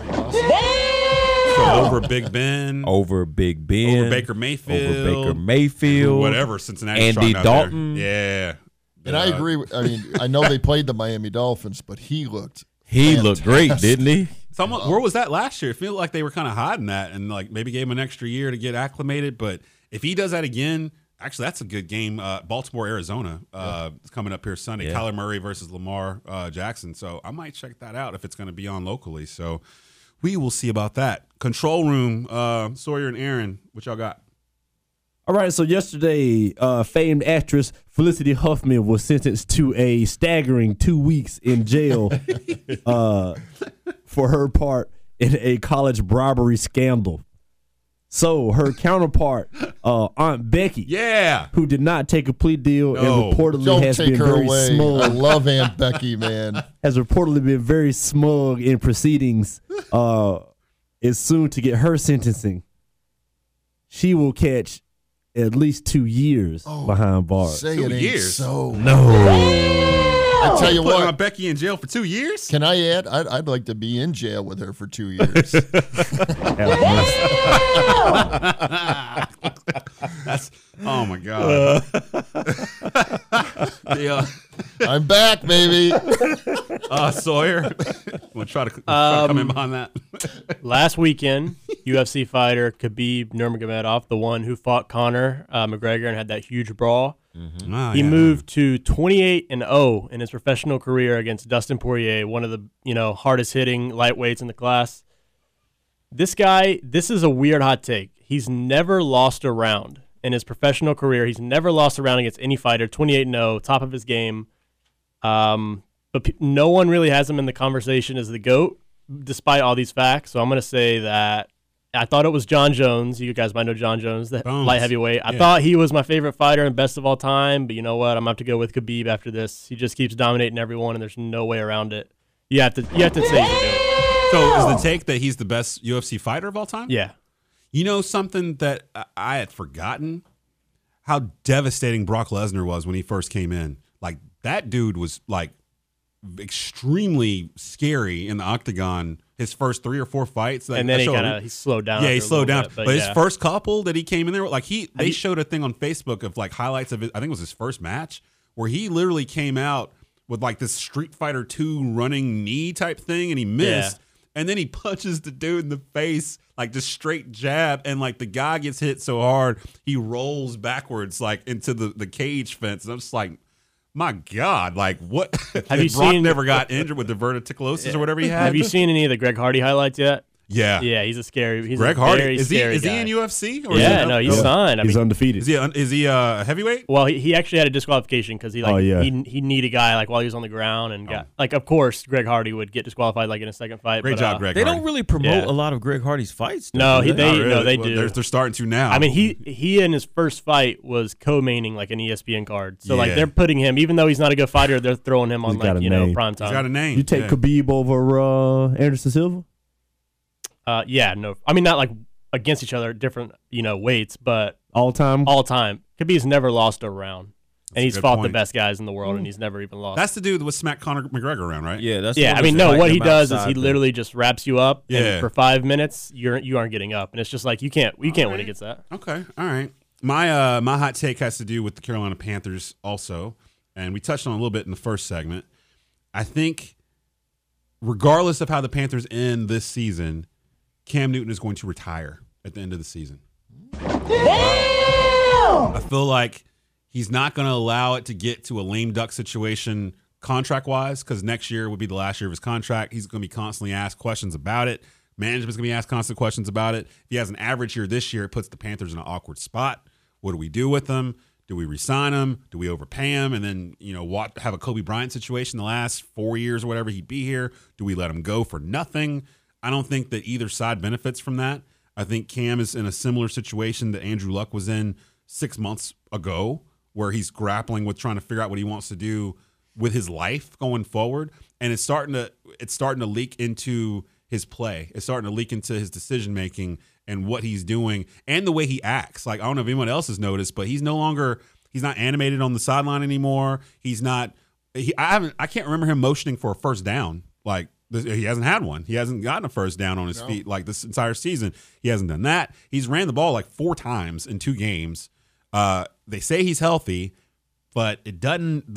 So over Big Ben,
Over Big Ben.
over Baker Mayfield,
Over Baker Mayfield.
whatever. Cincinnati,
Andy Dalton.
Yeah,
And I agree. I mean, I know they played the Miami Dolphins, but he looked
He looked great, didn't he?
Someone, where was that last year? It felt like they were kind of hiding that and like maybe gave him an extra year to get acclimated. But if he does that again, actually, that's a good game. Baltimore, Arizona is coming up here Sunday.
Yeah.
Kyler Murray versus Lamar Jackson. So I might check that out if it's going to be on locally. So we will see about that. Control room, Sawyer and Aaron, what y'all got?
All right, so yesterday, famed actress Felicity Huffman was sentenced to a staggering 2 weeks in jail for her part in a college bribery scandal. So her counterpart, Aunt Becky, who did not take a plea deal and reportedly
Don't
has
take
been
her
very
away.
smug.
I love Aunt Becky, man.
Has reportedly been very smug in proceedings, is soon to get her sentencing. She will catch at least 2 years behind bars.
Say
2
it ain't
years?
so.
No.
I tell you
Putting
what.
Aunt Becky in jail for 2 years?
Can I add? I'd like to be in jail with her for 2 years.
That's oh my god. Yeah.
I'm back, baby.
Sawyer, want to try to come in behind that?
Last weekend, UFC fighter Khabib Nurmagomedov, the one who fought Conor McGregor and had that huge brawl,
Oh,
he
yeah.
moved to 28-0 in his professional career against Dustin Poirier, one of the hardest hitting lightweights in the class. This guy, this is a weird hot take. He's never lost a round in his professional career. He's never lost a round against any fighter. 28-0, top of his game. But no one really has him in the conversation as the GOAT, despite all these facts. So I'm going to say that I thought it was John Jones. You guys might know John Jones, the light heavyweight. I thought he was my favorite fighter and best of all time. But you know what? I'm going to have to go with Khabib after this. He just keeps dominating everyone, and there's no way around it. You have to say he's the GOAT.
So is the take that he's the best UFC fighter of all time?
Yeah.
You know something that I had forgotten? How devastating Brock Lesnar was when he first came in. Like, that dude was, like, extremely scary in the octagon his first 3 or 4 fights.
And then he slowed down.
Yeah, he
after a
slowed
little
down.
bit,
but his first couple that he came in there, like they showed a thing on Facebook of like highlights of it. I think it was his first match where he literally came out with like this Street Fighter 2 running knee type thing, and he missed. Yeah. And then he punches the dude in the face, like just straight jab, and like the guy gets hit so hard he rolls backwards like into the cage fence. And I'm just like, my God, like what?
Have you
Brock
seen?
Never got injured with diverticulosis or whatever he had.
Have you seen any of the Greg Hardy highlights yet?
Yeah.
Yeah, he's a scary. He's
Greg
a
Hardy.
very
Is he
scary guy.
in UFC?
Or no, he's signed.
He's undefeated.
Is he a heavyweight?
Well, he actually had a disqualification because he needed a guy like while he was on the ground and got like, of course, Greg Hardy would get disqualified like in a second fight.
Great job, Greg.
They don't really promote a lot of Greg Hardy's fights.
No, they
Well,
do.
They're starting to now.
I mean, he in his first fight was co-maining like an ESPN card, so like they're putting him, even though he's not a good fighter, they're throwing him on like prime time.
He's got a name.
You take Khabib over Anderson Silva?
No, I mean not like against each other, different weights, but
all time.
Khabib's never lost a round, and he's
good
fought
point.
the best guys in the world, and he's never even lost.
That's the dude that would smack Conor McGregor around, right?
Yeah, that's
I mean, no. What he does is he literally just wraps you up, and for 5 minutes you aren't getting up, and it's just like you can't win against that.
Okay, all right. My hot take has to do with the Carolina Panthers also, and we touched on it a little bit in the first segment. I think, regardless of how the Panthers end this season, Cam Newton is going to retire at the end of the season. I feel like he's not going to allow it to get to a lame duck situation contract-wise, because next year would be the last year of his contract. He's going to be constantly asked questions about it. Management's going to be asked constant questions about it. If he has an average year this year, it puts the Panthers in an awkward spot. What do we do with him? Do we re-sign him? Do we overpay him? And then, have a Kobe Bryant situation the last 4 years or whatever he'd be here? Do we let him go for nothing? I don't think that either side benefits from that. I think Cam is in a similar situation that Andrew Luck was in 6 months ago, where he's grappling with trying to figure out what he wants to do with his life going forward. And it's starting to leak into his play. It's starting to leak into his decision-making and what he's doing and the way he acts. Like, I don't know if anyone else has noticed, but he's not animated on the sideline anymore. I can't remember him motioning for a first down. Like, he hasn't had one. He hasn't gotten a first down on his feet like this entire season. He hasn't done that. He's ran the ball like 4 times in 2 games. They say he's healthy, but it doesn't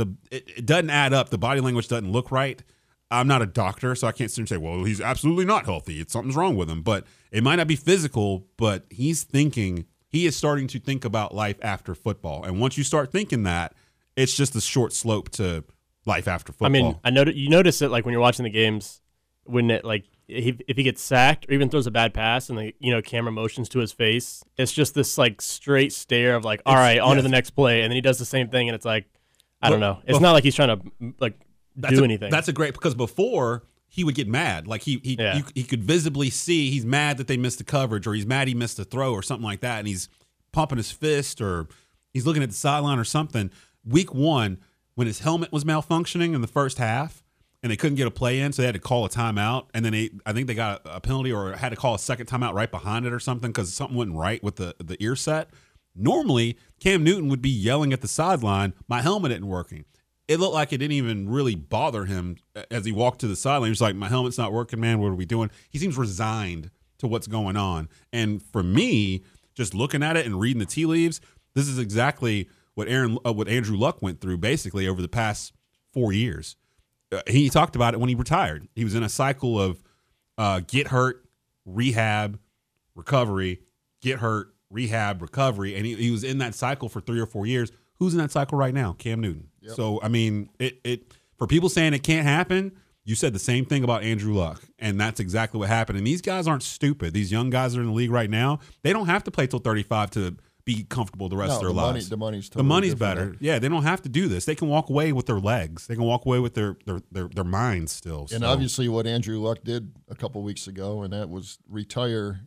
add up. The body language doesn't look right. I'm not a doctor, so I can't sit and say, well, he's absolutely not healthy. Something's wrong with him. But it might not be physical, but he is starting to think about life after football. And once you start thinking that, it's just a short slope to life after football.
I mean, you notice it like when you're watching the games, when it like if he gets sacked or even throws a bad pass and the camera motions to his face, it's just this like straight stare of like, all right, on to the next play, and then he does the same thing, and it's like, I don't know. It's not like he's trying to like do anything.
That's a great, because before he would get mad, like he could visibly see he's mad that they missed the coverage, or he's mad he missed a throw or something like that, and he's pumping his fist or he's looking at the sideline or something. Week 1, when his helmet was malfunctioning in the first half and they couldn't get a play in, so they had to call a timeout, and then I think they got a penalty or had to call a second timeout right behind it or something because something wasn't right with the ear set. Normally, Cam Newton would be yelling at the sideline, my helmet isn't working. It looked like it didn't even really bother him as he walked to the sideline. He was like, my helmet's not working, man. What are we doing? He seems resigned to what's going on. And for me, just looking at it and reading the tea leaves, this is exactly what Andrew Luck went through basically over the past 4 years. He talked about it when he retired. He was in a cycle of get hurt, rehab, recovery, get hurt, rehab, recovery. And he was in that cycle for 3 or 4 years. Who's in that cycle right now? Cam Newton. Yep. So, I mean, it for people saying it can't happen, you said the same thing about Andrew Luck, and that's exactly what happened. And these guys aren't stupid. These young guys that are in the league right now, they don't have to play till 35 to be comfortable the rest of their lives.
The money's
better. Yeah, they don't have to do this. They can walk away with their legs. They can walk away with their minds still.
And obviously what Andrew Luck did a couple weeks ago, and that was retire.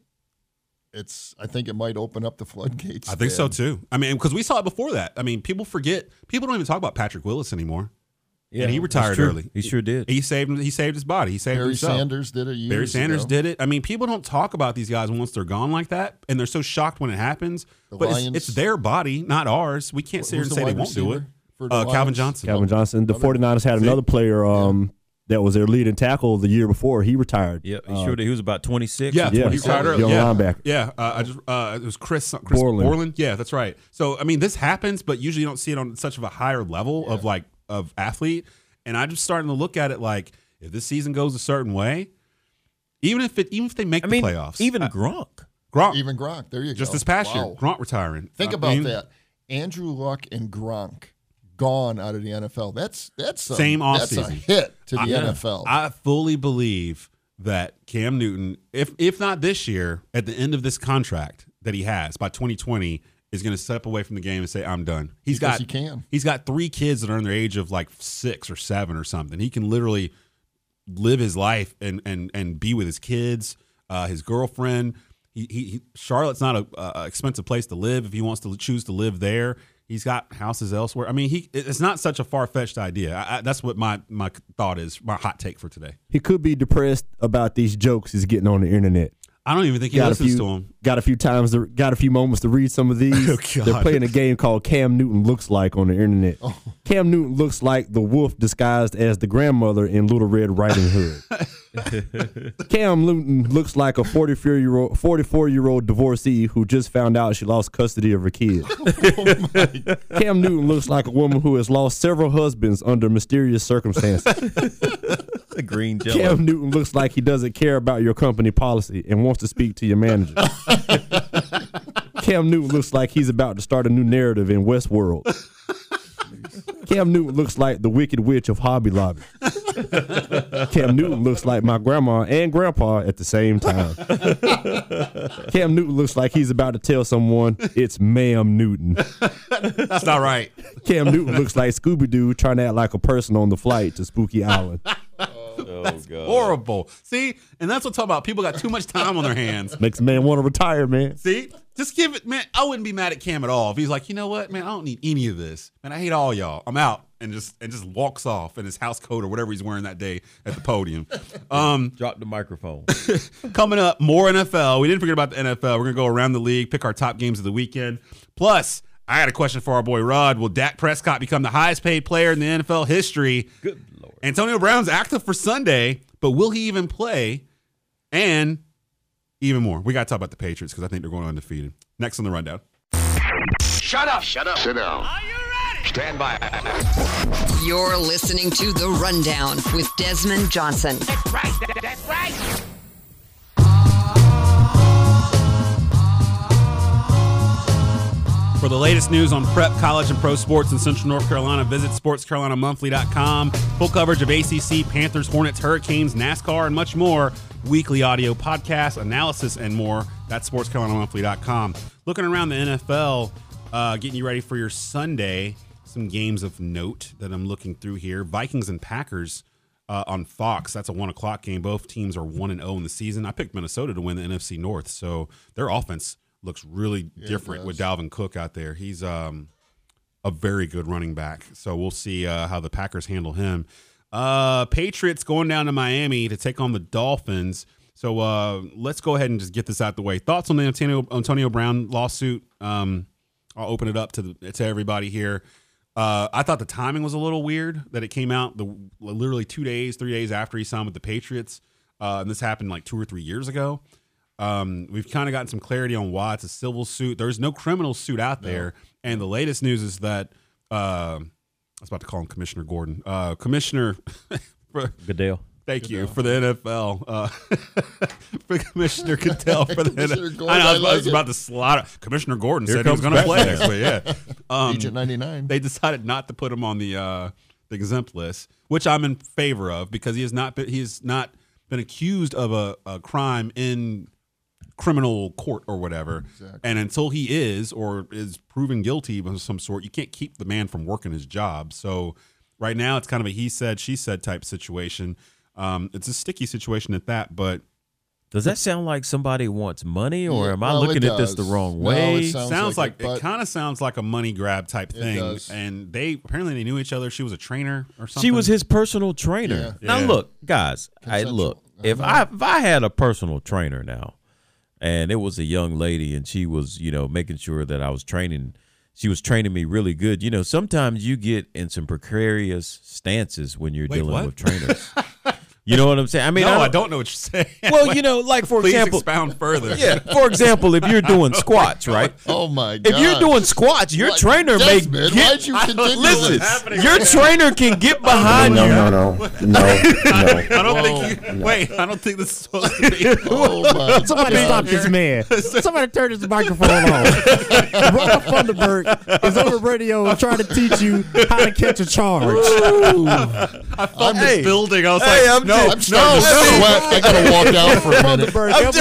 I think it might open up the floodgates.
I think so too. I mean, because we saw it before that. I mean, people forget. People don't even talk about Patrick Willis anymore. Yeah, and he retired early.
He sure did.
He saved his body. He saved himself.
Barry Sanders did it.
Barry Sanders did it. I mean, people don't talk about these guys once they're gone like that, and they're so shocked when it happens. But it's their body, not ours. We can't sit here and say they won't do it. Calvin Johnson.
Calvin Johnson. The 49ers had another player that was their leading tackle the year before. He retired.
Yeah, he sure did. He was about 26.
Yeah, he retired early.
Young linebacker.
Yeah, it was Chris Borland. Yeah, that's right. So, I mean, this happens, but usually you don't see it on such of a higher level of athlete. And I'm just starting to look at it like, if this season goes a certain way, even if they make the playoffs,
even Gronk,
even Gronk. There you go.
Just this past year, Gronk retiring.
Think about that. Andrew Luck and Gronk gone out of the NFL. That's
same offseason.
That's a hit to the NFL.
I fully believe that Cam Newton, if not this year, at the end of this contract that he has by 2020, is going to step away from the game and say, I'm done. He's got 3 kids that are in their age of like 6 or 7 or something. He can literally live his life and be with his kids, his girlfriend. Charlotte's not a expensive place to live if he wants to choose to live there. He's got houses elsewhere. I mean, it's not such a far-fetched idea. That's what my thought is, my hot take for today.
He could be depressed about these jokes he's getting on the internet.
I don't even think he listens to them.
Got a few moments to read some of these.
Oh,
They're playing a game called Cam Newton Looks Like on the internet. Oh. Cam Newton looks like the wolf disguised as the grandmother in Little Red Riding Hood. Cam Newton looks like a 44-year-old divorcee who just found out she lost custody of her kids. Cam Newton looks like a woman who has lost several husbands under mysterious circumstances.
The green jello.
Cam Newton looks like he doesn't care about your company policy and wants to speak to your manager. Cam Newton looks like he's about to start a new narrative in Westworld. Cam Newton looks like the Wicked Witch of Hobby Lobby. Cam Newton looks like my grandma and grandpa at the same time. Cam Newton looks like he's about to tell someone it's Ma'am Newton.
That's not right.
Cam Newton looks like Scooby-Doo trying to act like a person on the flight to Spooky Island.
That's horrible. See, and that's what I'm talking about. People got too much time on their hands.
Makes a man want to retire, man.
See, just give it, man. I wouldn't be mad at Cam at all if he's like, you know what, man, I don't need any of this, man. I hate all y'all. I'm out, and just walks off in his house coat or whatever he's wearing that day at the podium.
Drop the microphone.
Coming up, more NFL. We didn't forget about the NFL. We're gonna go around the league, pick our top games of the weekend. Plus, I got a question for our boy Rod. Will Dak Prescott become the highest paid player in the NFL history?
Good Lord.
Antonio Brown's active for Sunday, but will he even play? And even more, we got to talk about the Patriots because I think they're going undefeated. Next on the rundown.
Shut up. Shut up.
Sit down.
Are you ready? Stand by.
You're listening to The Rundown with Desmond Johnson.
That's right. That's right.
For the latest news on prep, college, and pro sports in Central North Carolina, visit sportscarolinamonthly.com. Full coverage of ACC, Panthers, Hornets, Hurricanes, NASCAR, and much more. Weekly audio podcasts, analysis, and more. That's sportscarolinamonthly.com. Looking around the NFL, getting you ready for your Sunday. Some games of note that I'm looking through here. Vikings and Packers on Fox. That's a 1 o'clock game. Both teams are 1-0 in the season. I picked Minnesota to win the NFC North, so their offense looks really different with Dalvin Cook out there. He's a very good running back. So we'll see how the Packers handle him. Patriots going down to Miami to take on the Dolphins. So let's go ahead and just get this out the way. Thoughts on the Antonio Brown lawsuit? I'll open it up to everybody here. I thought the timing was a little weird that it came out literally 3 days after he signed with the Patriots. And this happened like 2 or 3 years ago. We've kind of gotten some clarity on why it's a civil suit. There's no criminal suit out there. And the latest news is that I was about to call him Commissioner Gordon. Commissioner
Goodell.
Thank you for the NFL. For Commissioner Goodell for the NFL.
Gordon,
I was about to slaughter. Commissioner Gordon said he was going to play next week. Yeah.
Agent 99.
They decided not to put him on the exempt list, which I'm in favor of because he has not been accused of a crime in criminal court or whatever. Exactly. And until he is proven guilty of some sort, you can't keep the man from working his job. So right now it's kind of a he said, she said type situation. It's a sticky situation at that, but
does that sound like somebody wants money, or am I looking at this the wrong way?
It kind of sounds like a money grab type thing. And they knew each other. She was a trainer or something.
She was his personal trainer.
Yeah.
Now look, guys, if I had a personal trainer now, and it was a young lady, and she was, making sure that I was training. She was training me really good. Sometimes you get in some precarious stances when you're dealing with trainers. You know what I'm saying? I mean,
I don't know what you're saying.
Well, like for example,
please expound further.
Yeah, for example, if you're doing squats, right?
Oh my God!
If you're doing squats, your trainer may get.
Why'd you continue
Listen, your trainer can get behind you.
No.
I don't think you. Wait, I don't think this is supposed to be.
Somebody stop this man. Somebody turn his microphone on. Robert Funderburg is on the radio trying to teach you how to catch a charge.
I I felt this building. I was
I'm starting to sweat. I gotta walk out for a minute.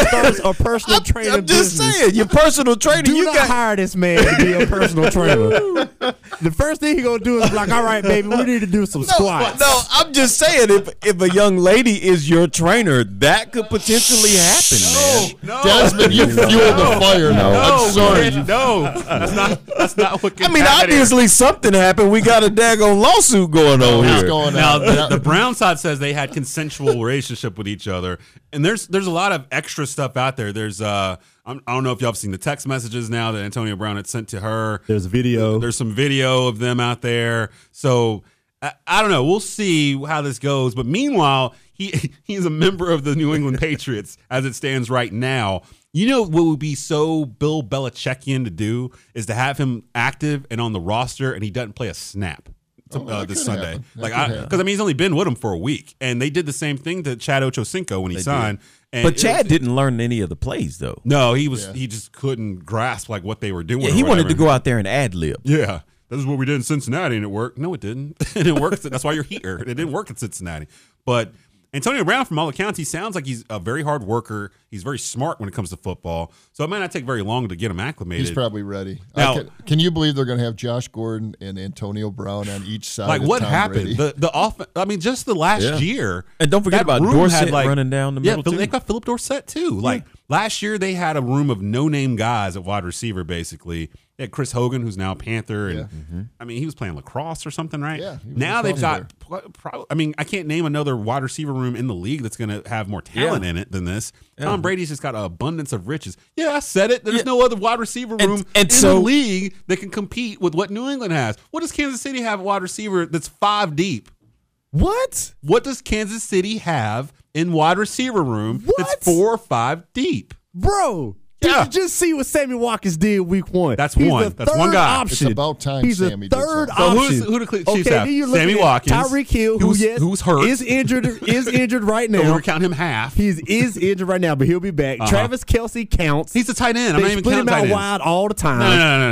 A personal trainer.
I'm just saying, your personal trainer.
Do not hire this man to be a personal trainer. The first thing he gonna do is like, all right, baby, we need to do some squats.
No, I'm just saying, if a young lady is your trainer, that could potentially happen, man.
No,
Desmond, you fueled the fire. I'm sorry.
No, that's not what.
I mean, obviously something happened. We got a daggone lawsuit going on here.
Now, the Brown side says they had consensual relationship with each other, and there's a lot of extra stuff out there. There's I don't know if y'all have seen the text messages now that Antonio Brown had sent to her.
There's video.
There's some video of them out there. So I don't know. We'll see how this goes. But meanwhile, he's a member of the New England Patriots as it stands right now. You know what would be so Bill Belichickian to do is to have him active and on the roster, and he doesn't play a snap this Sunday. Because he's only been with him for a week, and they did the same thing to Chad Ochocinco when he signed.
But Chad didn't learn any of the plays though.
No, he just couldn't grasp like what they were doing.
Yeah, he wanted to go out there and ad lib.
Yeah. This is what we did in Cincinnati, and it worked. No, it didn't. It didn't work. That's why you're here. It didn't work in Cincinnati. But Antonio Brown, from all accounts, he sounds like he's a very hard worker. He's very smart when it comes to football. So it might not take very long to get him acclimated.
He's probably ready.
Now,
can you believe they're going to have Josh Gordon and Antonio Brown on each side?
Like,
of
what
Tom
happened?
Brady?
The offense. I mean, just the last year.
And don't forget about Dorsett running down the middle.
Yeah, they got Philip Dorsett too. Like last year, they had a room of no-name guys at wide receiver. Basically, they had Chris Hogan, who's now a Panther, and I mean, he was playing lacrosse or something, right?
Yeah.
Now they've got. I mean, I can't name another wide receiver room in the league that's going to have more talent in it than this. Tom Brady's just got an abundance of riches. Yeah, I said it. There's no other wide receiver room in the league that can compete with what New England has. What does Kansas City have a wide receiver that's 5 deep?
What?
What does Kansas City have in wide receiver room that's 4 or 5 deep?
Bro, did you just see what Sammy Watkins did week 1?
That's one. That's one guy.
Option.
It's about time
He's
Sammy
the third
did
option.
So who do the Chiefs have?
Then you're
Sammy
looking at
Watkins.
Tyreek Hill,
who's hurt.
is injured right now.
So we're counting him half.
He is injured right now, but he'll be back. Travis Kelce counts.
He's a tight end. I'm not even counting
tight
tight
ends.
ends.
Wide all the time.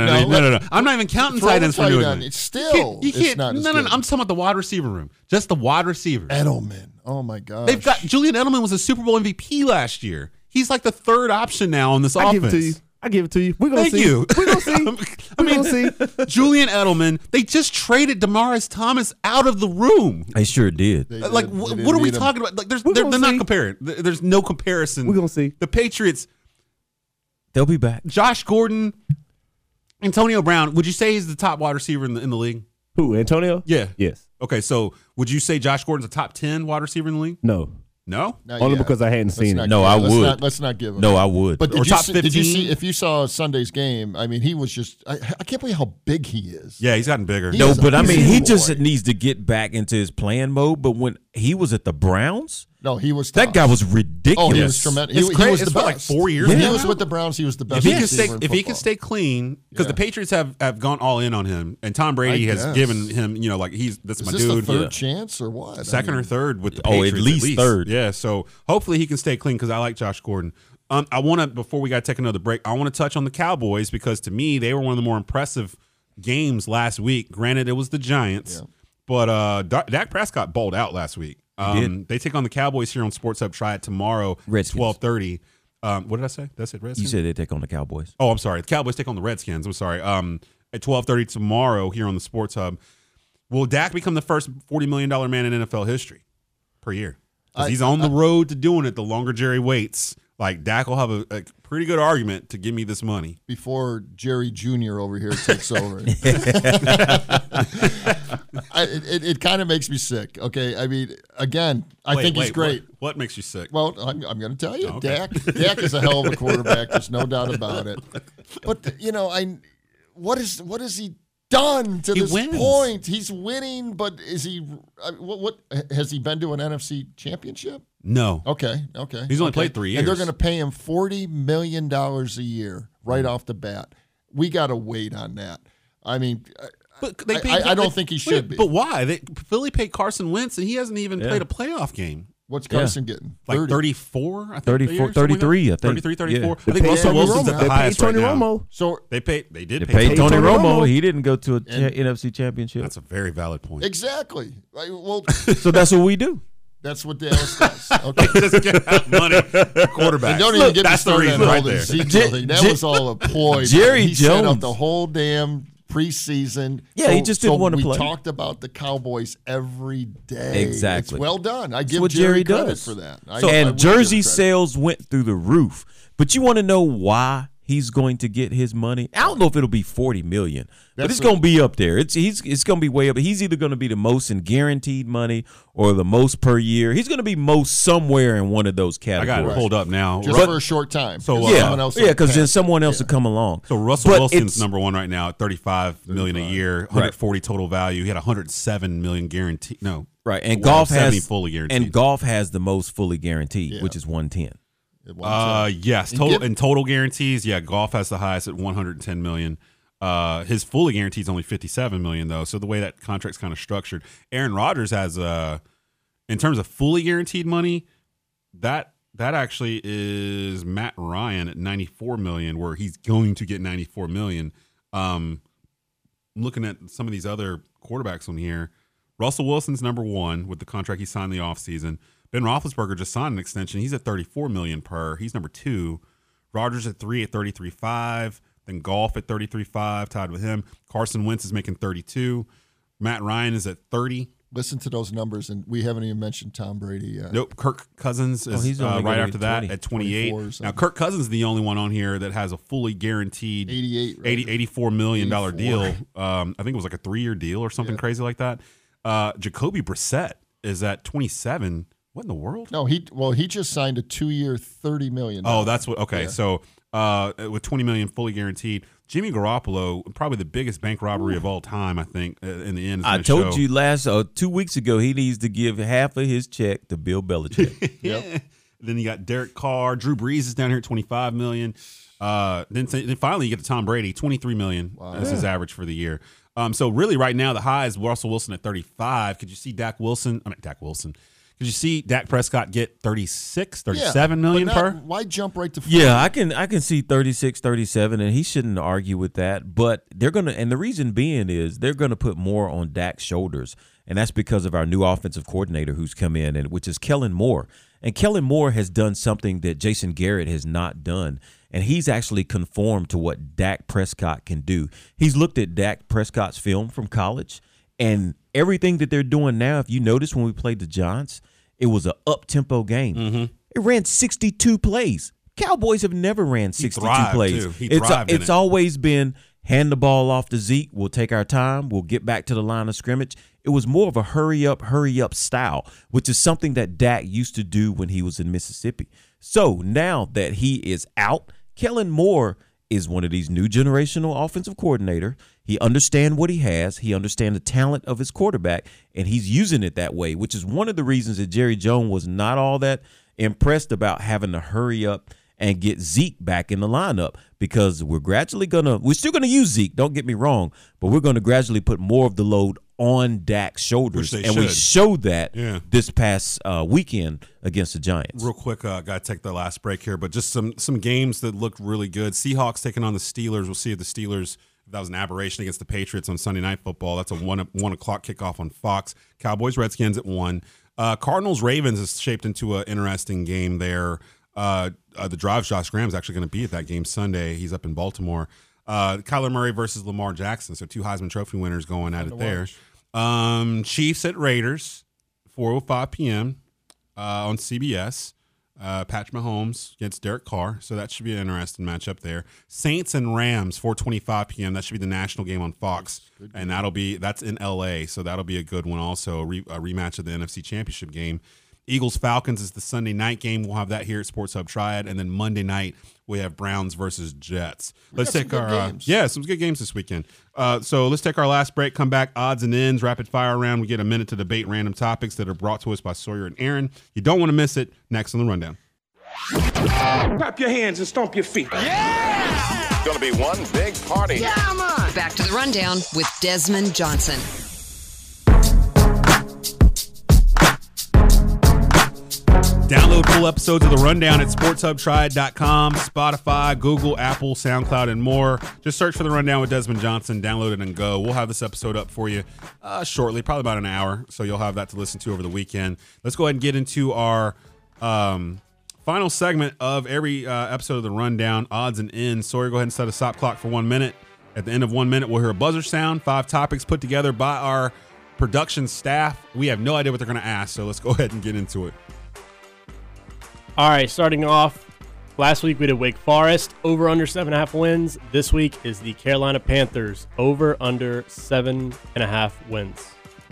No. I'm not even counting tight ends for New England.
It's still
You can't.
not as
No.
good.
I'm talking about the wide receiver room. Just the wide receivers.
Edelman. Oh my God.
They've got Julian Edelman was a Super Bowl MVP last year. He's like the third option now on this offense.
I give it to you. We're gonna
Thank
see.
you.
We're gonna see.
I mean, Julian Edelman. They just traded Demaryius Thomas out of the room.
They sure did.
Like, what are we talking about? Like, they're not comparing. There's no comparison.
We're gonna see
the Patriots.
They'll be back.
Josh Gordon, Antonio Brown. Would you say he's the top wide receiver in the league?
Who? Antonio?
Yeah.
Yes.
Okay, so would you say Josh Gordon's a top 10 wide receiver in the league?
No.
No?
Only because I hadn't seen it.
No, I would.
Let's not give him.
No, I would.
But
Or top
did you
15?
see? If you saw Sunday's game, I mean, he was just. I can't believe how big he is.
Yeah, he's gotten bigger.
No, but I mean, he just needs to get back into his playing mode. But when he was at the Browns,
no, he was.
That guy was ridiculous.
Oh, he was tremendous. He was
It's
the
been
best.
like 4 years
When
now.
he was with the Browns, he was the best.
If he can
receiver
stay,
in
if he can
football.
stay clean, because the Patriots have gone all in on him, and Tom Brady
I
has
guess.
given him, like that's
Is
my
this
dude.
the third chance or what?
Second or third with the
Oh,
Patriots,
at least third.
Yeah, so hopefully he can stay clean because I like Josh Gordon. I want to, before we got to take another break, I want to touch on the Cowboys because to me they were one of the more impressive games last week. Granted, it was the Giants, but Dak Prescott balled out last week. They take on the Cowboys here on Sports Hub. Try it tomorrow,
Redskins.
12:30. What did I say? That's it. Redskins.
you said they take on the Cowboys.
Oh, I'm sorry. The Cowboys take on the Redskins. I'm sorry. At 12:30 tomorrow here on the Sports Hub. Will Dak become the first $40 million man in NFL history per year? Because he's on the road to doing it the longer Jerry waits. Like, Dak will have a pretty good argument to give me this money.
Before Jerry Jr. over here takes over. It kind of makes me sick. Okay, I mean, again, I think he's great.
What makes you sick?
Well, I'm going to tell you,
okay.
Dak is a hell of a quarterback. There's no doubt about it. But what has he done to this point? He's winning, but is he? What has he been to an NFC championship?
No.
Okay.
He's only played 3 years,
and they're going to pay him $40 million a year right off the bat. We got to wait on that. I mean.
But
I don't think he should be.
But why? Philly paid Carson Wentz, and he hasn't even played a playoff game.
What's Carson getting?
Like 34, I think.
34, 33, I think.
33, 34.
Yeah.
I think Russell Wilson's at the highest right now.
Romo.
So
they did
They
pay
paid Tony Romo. He didn't go to a NFC championship.
That's a very valid point.
Exactly. Well,
so that's what we do.
That's what Dallas does. Okay.
Just get out money. Quarterback.
And don't even get me
that's the
started
reason
on
right
all the
there.
Ezekiel thing. That was all a ploy.
Jerry
He set up
Jones.
the whole damn preseason.
Yeah, he just didn't want to play.
We talked about the Cowboys every day.
Exactly.
It's well done. I
That's
give
what
Jerry
Jerry
credit
does.
for that.
And jersey sales went through the roof. But you want to know why he's going to get his money? I don't know if it'll be $40 million, but it's going to be up there. It's going to be way up. He's either going to be the most in guaranteed money or the most per year. He's going to be most somewhere in one of those categories.
I got it pulled up now.
Just for a short time.
So
because then someone else will come along.
So Russell Wilson's number one right now at $35 million a year, 140 total value. He had $107 million guaranteed. No,
right. And Goff has
fully guaranteed.
And Goff has the most fully guaranteed, which is 110.
Yes, total guarantees. Yeah, Goff has the highest at $110 million. His fully guaranteed is only $57 million though. So the way that contract's kind of structured, Aaron Rodgers has in terms of fully guaranteed money, that actually is Matt Ryan at $94 million, where he's going to get $94 million. Looking at some of these other quarterbacks on here, Russell Wilson's number one with the contract he signed in the offseason. Ben Roethlisberger just signed an extension. He's at $34 million per. He's number two. Rodgers at 3 at $33.5. Then Goff at $33.5, tied with him. Carson Wentz is making $32. Matt Ryan is at $30.
Listen to those numbers, and we haven't even mentioned Tom Brady yet.
Nope. Kirk Cousins is
he's
right after that at 28. Now, Kirk Cousins is the only one on here that has a fully guaranteed $84 million deal. I think it was like a 3-year deal or something crazy like that. Jacoby Brissett is at 27. What in the world?
No, he just signed a 2-year, $30 million.
Oh, that's what. Okay, so with $20 million fully guaranteed, Jimmy Garoppolo, probably the biggest bank robbery of all time, I think. In the end,
I told you 2 weeks ago he needs to give half of his check to Bill Belichick.
Yep. Then you got Derek Carr, Drew Brees is down here at $25 million. Then finally you get to Tom Brady, $23 million as his average for the year. So really, right now the high is Russell Wilson at 35. Could you see Dak Wilson? Could you see Dak Prescott get 36, 37 million per?
Why jump right to 40?
Yeah, I can see 36, 37, and he shouldn't argue with that. But they're going to, and the reason being is they're going to put more on Dak's shoulders, and that's because of our new offensive coordinator who's come in, and which is Kellen Moore. And Kellen Moore has done something that Jason Garrett has not done, and he's actually conformed to what Dak Prescott can do. He's looked at Dak Prescott's film from college, and everything that they're doing now, if you notice when we played the Giants, it was an up-tempo game. Mm-hmm. It ran 62 plays. Cowboys have never ran 62 plays. It's always been hand the ball off to Zeke. We'll take our time. We'll get back to the line of scrimmage. It was more of a hurry up style, which is something that Dak used to do when he was in Mississippi. So now that he is out, Kellen Moore is one of these new generational offensive coordinator. He understands what he has. He understands the talent of his quarterback, and he's using it that way, which is one of the reasons that Jerry Jones was not all that impressed about having to hurry up and get Zeke back in the lineup, because we're still going to use Zeke, don't get me wrong, but we're going to gradually put more of the load on Dak's shoulders, and we showed that this past weekend against the Giants.
Real quick, got to take the last break here, but just some games that looked really good. Seahawks taking on the Steelers. We'll see if the Steelers, if that was an aberration against the Patriots on Sunday Night Football. That's a 1 o'clock kickoff on Fox. Cowboys, Redskins at 1. Cardinals, Ravens is shaped into an interesting game there. The drive, Josh Graham's actually going to be at that game Sunday. He's up in Baltimore. Kyler Murray versus Lamar Jackson. So 2 Heisman Trophy winners going at it there. Chiefs at Raiders, 4:05 p.m. On CBS. Patrick Mahomes against Derek Carr. So that should be an interesting matchup there. Saints and Rams, 4:25 p.m. That should be the national game on Fox. And that's in L.A., so that'll be a good one also, a rematch of the NFC Championship game. Eagles-Falcons is the Sunday night game. We'll have that here at Sports Hub Triad. And then Monday night, we have Browns versus Jets. Let's take our some good games this weekend. So let's take our last break, come back, odds and ends, rapid fire round. We get a minute to debate random topics that are brought to us by Sawyer and Aaron. You don't want to miss it. Next on The Rundown.
Clap your hands and stomp your feet.
Yeah! It's going to be one big party.
Yeah, man! Back to The Rundown with Desmond Johnson.
Download full episodes of The Rundown at sportshubtriad.com, Spotify, Google, Apple, SoundCloud, and more. Just search for The Rundown with Desmond Johnson, download it, and go. We'll have this episode up for you shortly, probably about an hour, so you'll have that to listen to over the weekend. Let's go ahead and get into our final segment of every episode of The Rundown, odds and ends. Sawyer, go ahead and set a stop clock for 1 minute. At the end of 1 minute, we'll hear a buzzer sound, 5 topics put together by our production staff. We have no idea what they're going to ask, so let's go ahead and get into it.
All right, starting off, last week we did Wake Forest, over under 7.5 wins. This week is the Carolina Panthers, over under 7.5 wins.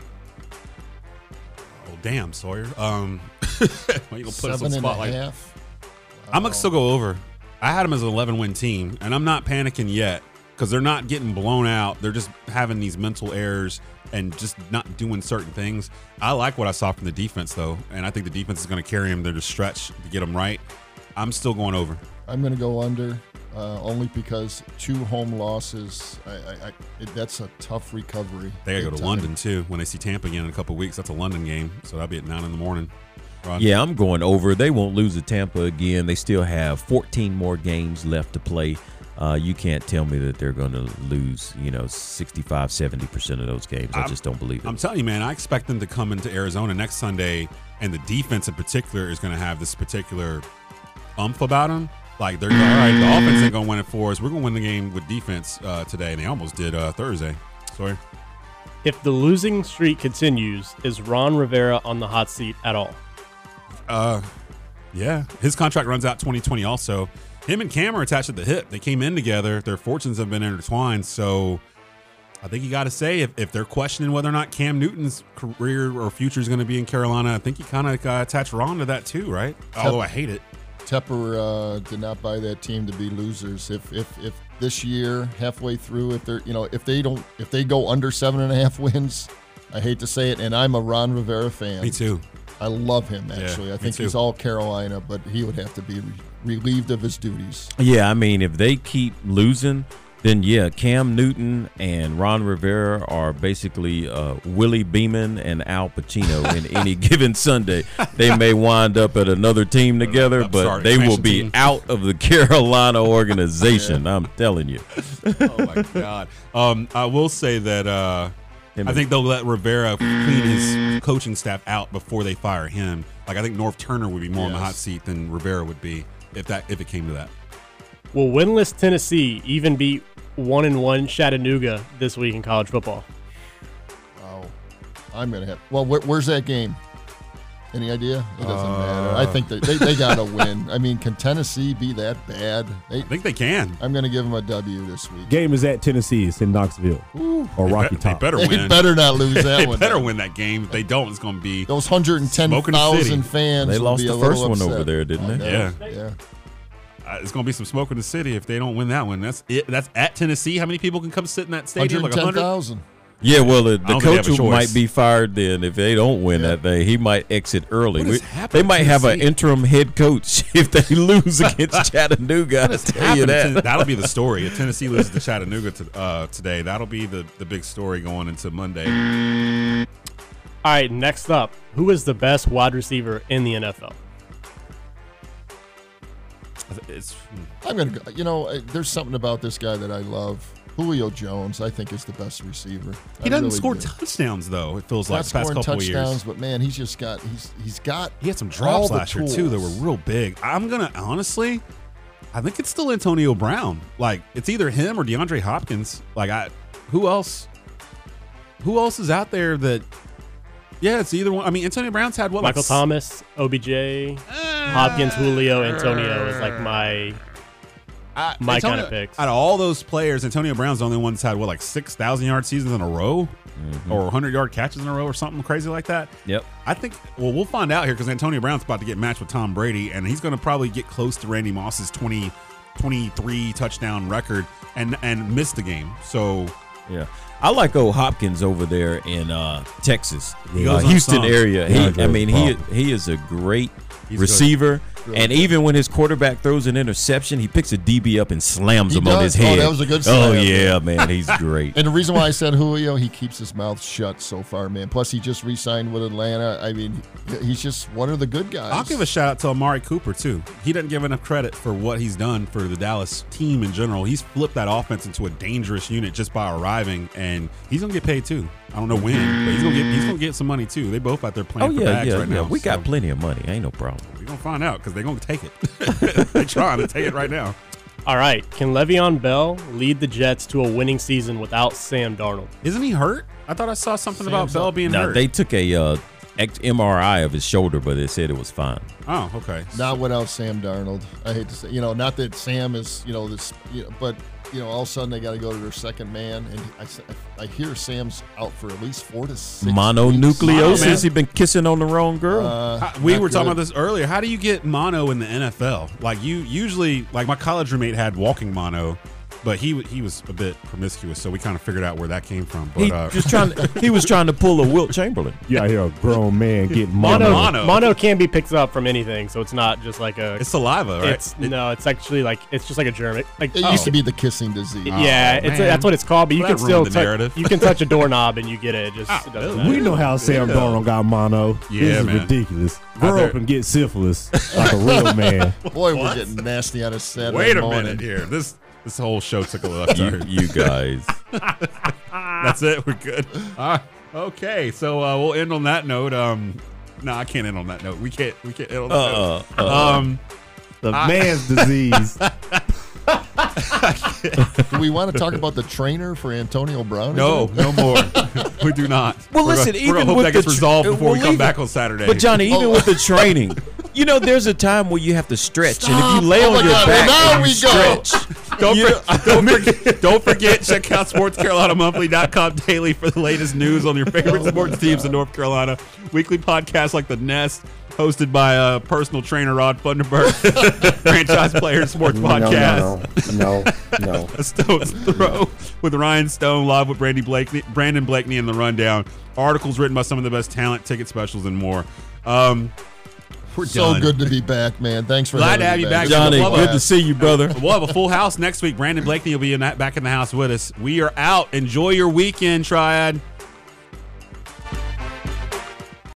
Oh, damn, Sawyer. Why you gonna put us on the spotlight?
7.5.
I'm going to still go over. I had them as an 11-win team, and I'm not panicking yet because they're not getting blown out. They're just having these mental errors and just not doing certain things. I like what I saw from the defense, though, and I think the defense is going to carry them. They're just stretch to get them right. I'm still going over.
I'm going to go under, only because 2 home losses. That's a tough recovery.
They got to go to London, too. When they see Tampa again in a couple of weeks, that's a London game, so that'll be at 9 in the morning. Ron?
Yeah, I'm going over. They won't lose to Tampa again. They still have 14 more games left to play. You can't tell me that they're going to lose, 65, 70% of those games. I just don't believe it.
I'm telling you, man, I expect them to come into Arizona next Sunday, and the defense in particular is going to have this particular umph about them. Like, they're all right, the offense ain't going to win it for us. We're going to win the game with defense today, and they almost did Thursday. Sorry.
If the losing streak continues, is Ron Rivera on the hot seat at all?
Yeah. His contract runs out 2020 also. Him and Cam are attached at the hip. They came in together. Their fortunes have been intertwined. So I think you got to say, if they're questioning whether or not Cam Newton's career or future is going to be in Carolina, I think you kind of attach Ron to that too, right? Although I hate it.
Tepper did not buy that team to be losers. If this year, halfway through, if they go under 7.5 wins, I hate to say it, and I'm a Ron Rivera fan.
Me too.
I love him, actually.
Yeah,
I think he's all Carolina, but he would have to be relieved of his duties.
Yeah, I mean, if they keep losing, then yeah, Cam Newton and Ron Rivera are basically Willie Beeman and Al Pacino in any given Sunday. They may wind up at another team together, but they will be out of the Carolina organization. Yeah. I'm telling you.
Oh, my God. I will say that I think they'll let Rivera clean his coaching staff out before they fire him. Like, I think North Turner would be more on the hot seat than Rivera would be if it came to that.
Will winless Tennessee even beat 1-1 Chattanooga this week in college football?
Oh, I'm going to have – well, where's that game? Any idea? It doesn't matter. I think they got to win. I mean, can Tennessee be that bad?
I think they can.
I'm going to give them a W this week.
Game is at Tennessee. It's in Knoxville. Or Rocky Top.
They better win.
They better not lose that one.
They better win that game. If they don't, it's going to be
those 110,000 fans.
They lost
the
first one over there, didn't they?
Yeah. It's going to be some smoke in the city if they don't win that one. That's it. That's at Tennessee. How many people can come sit in that stadium?
110,000.
Yeah, well, the coach might be fired then if they don't win that day. He might exit early. They might have an interim head coach if they lose against Chattanooga. I'll tell you that.
That'll be the story. If Tennessee loses to Chattanooga today, that'll be the big story going into Monday.
All right, next up, who is the best wide receiver in the NFL?
I'm going to go. There's something about this guy that I love. Julio Jones, I think, is the best receiver.
He doesn't score touchdowns, though, it feels like, the past couple of years.
But, man, he's just got
He had some drops last year, too, that were real big. I'm going to, honestly, I think it's still Antonio Brown. Like, it's either him or DeAndre Hopkins. Like, who else is out there that, yeah, it's either one. I mean, Antonio Brown's had what?
Michael Thomas, OBJ, Hopkins, Julio, Antonio is like my kind of picks.
Out of all those players, Antonio Brown's the only one that's had, 6,000-yard seasons in a row? Mm-hmm. Or 100-yard catches in a row or something crazy like that?
Yep.
I think, we'll find out here because Antonio Brown's about to get matched with Tom Brady, and he's going to probably get close to Randy Moss's 23 touchdown record and miss the game. So,
yeah. I like old Hopkins over there in Texas, Houston area. He is a great receiver.
really
and
good.
even when his quarterback throws an interception, he picks a DB up and slams him on his head.
Oh, that was a good
Oh,
slam.
yeah, man. He's great.
And the reason why I said Julio, he keeps his mouth shut so far, man. Plus, he just re-signed with Atlanta. I mean, he's just one of the good guys.
I'll give a shout out to Amari Cooper, too. He doesn't give enough credit for what he's done for the Dallas team in general. He's flipped that offense into a dangerous unit just by arriving, and he's going to get paid, too. I don't know when, but he's gonna get some money, too. They both out there playing for bags right now.
We got plenty of money. Ain't no problem.
We're going to find out because they're going to take it. They're trying to take it right now.
All right. Can Le'Veon Bell lead the Jets to a winning season without Sam Darnold?
Isn't he hurt? I thought I saw something about Bell being hurt.
They took a MRI of his shoulder, but they said it was fine.
Oh, okay.
Not without Sam Darnold. I hate to say, not that Sam is, this, but all of a sudden they got to go to their second man, and I hear Sam's out for at least 4 to 6
Mononucleosis.
weeks.
He been kissing on the wrong girl.
We were talking about this earlier. How do you get mono in the NFL? Like you usually, like my college roommate had walking mono, but he was a bit promiscuous, so we kind of figured out where that came from. But
he was trying to pull a Wilt Chamberlain.
You out here a grown man getting
Mono can be picked up from anything, so it's not just like a.
It's saliva, right?
It's actually it's just like a germ. Like
It used to be the kissing disease.
Yeah, that's what it's called. But you can still
narrative.
you can touch a doorknob and you get it. It just doesn't matter.
We know how Sam Darnold got mono.
Yeah,
this is
man.
ridiculous. Grow up and get syphilis like a real man.
Boy, we're getting nasty on a Saturday
Wait a
morning.
minute here. This whole show took a left turn.
You guys.
That's it. We're good. Okay, so we'll end on that note. No, I can't end on that note. We can't end on that note.
The man's disease.
Do we want to talk about the trainer for Antonio Brown?
No more. We do not.
Well,
We're
listen,
gonna
even
hope
with
that gets
the
resolved before we come
leave
back
it.
on Saturday.
But Johnny, even with the training, there's a time where you have to stretch, and if you lay
Oh
on
my
your
God,
back
well, now
and
we
you
go.
stretch,
Don't forget, check out SportsCarolinaMonthly.com daily for the latest news on your favorite sports teams in North Carolina. Weekly podcasts like The Nest, hosted by personal trainer Rod Funderburg, franchise player sports podcast.
No.
A Stone's Throw with Ryan Stone, live with Brandon Blakeney in the Rundown. Articles written by some of the best talent, ticket specials, and more. We're
so
done.
good to be back, man. Thanks for
Glad
having
to have
me
you back,
Johnny.
We'll
Good to see you, brother.
We'll have a full house next week. Brandon Blakeney will be back in the house with us. We are out. Enjoy your weekend, Triad.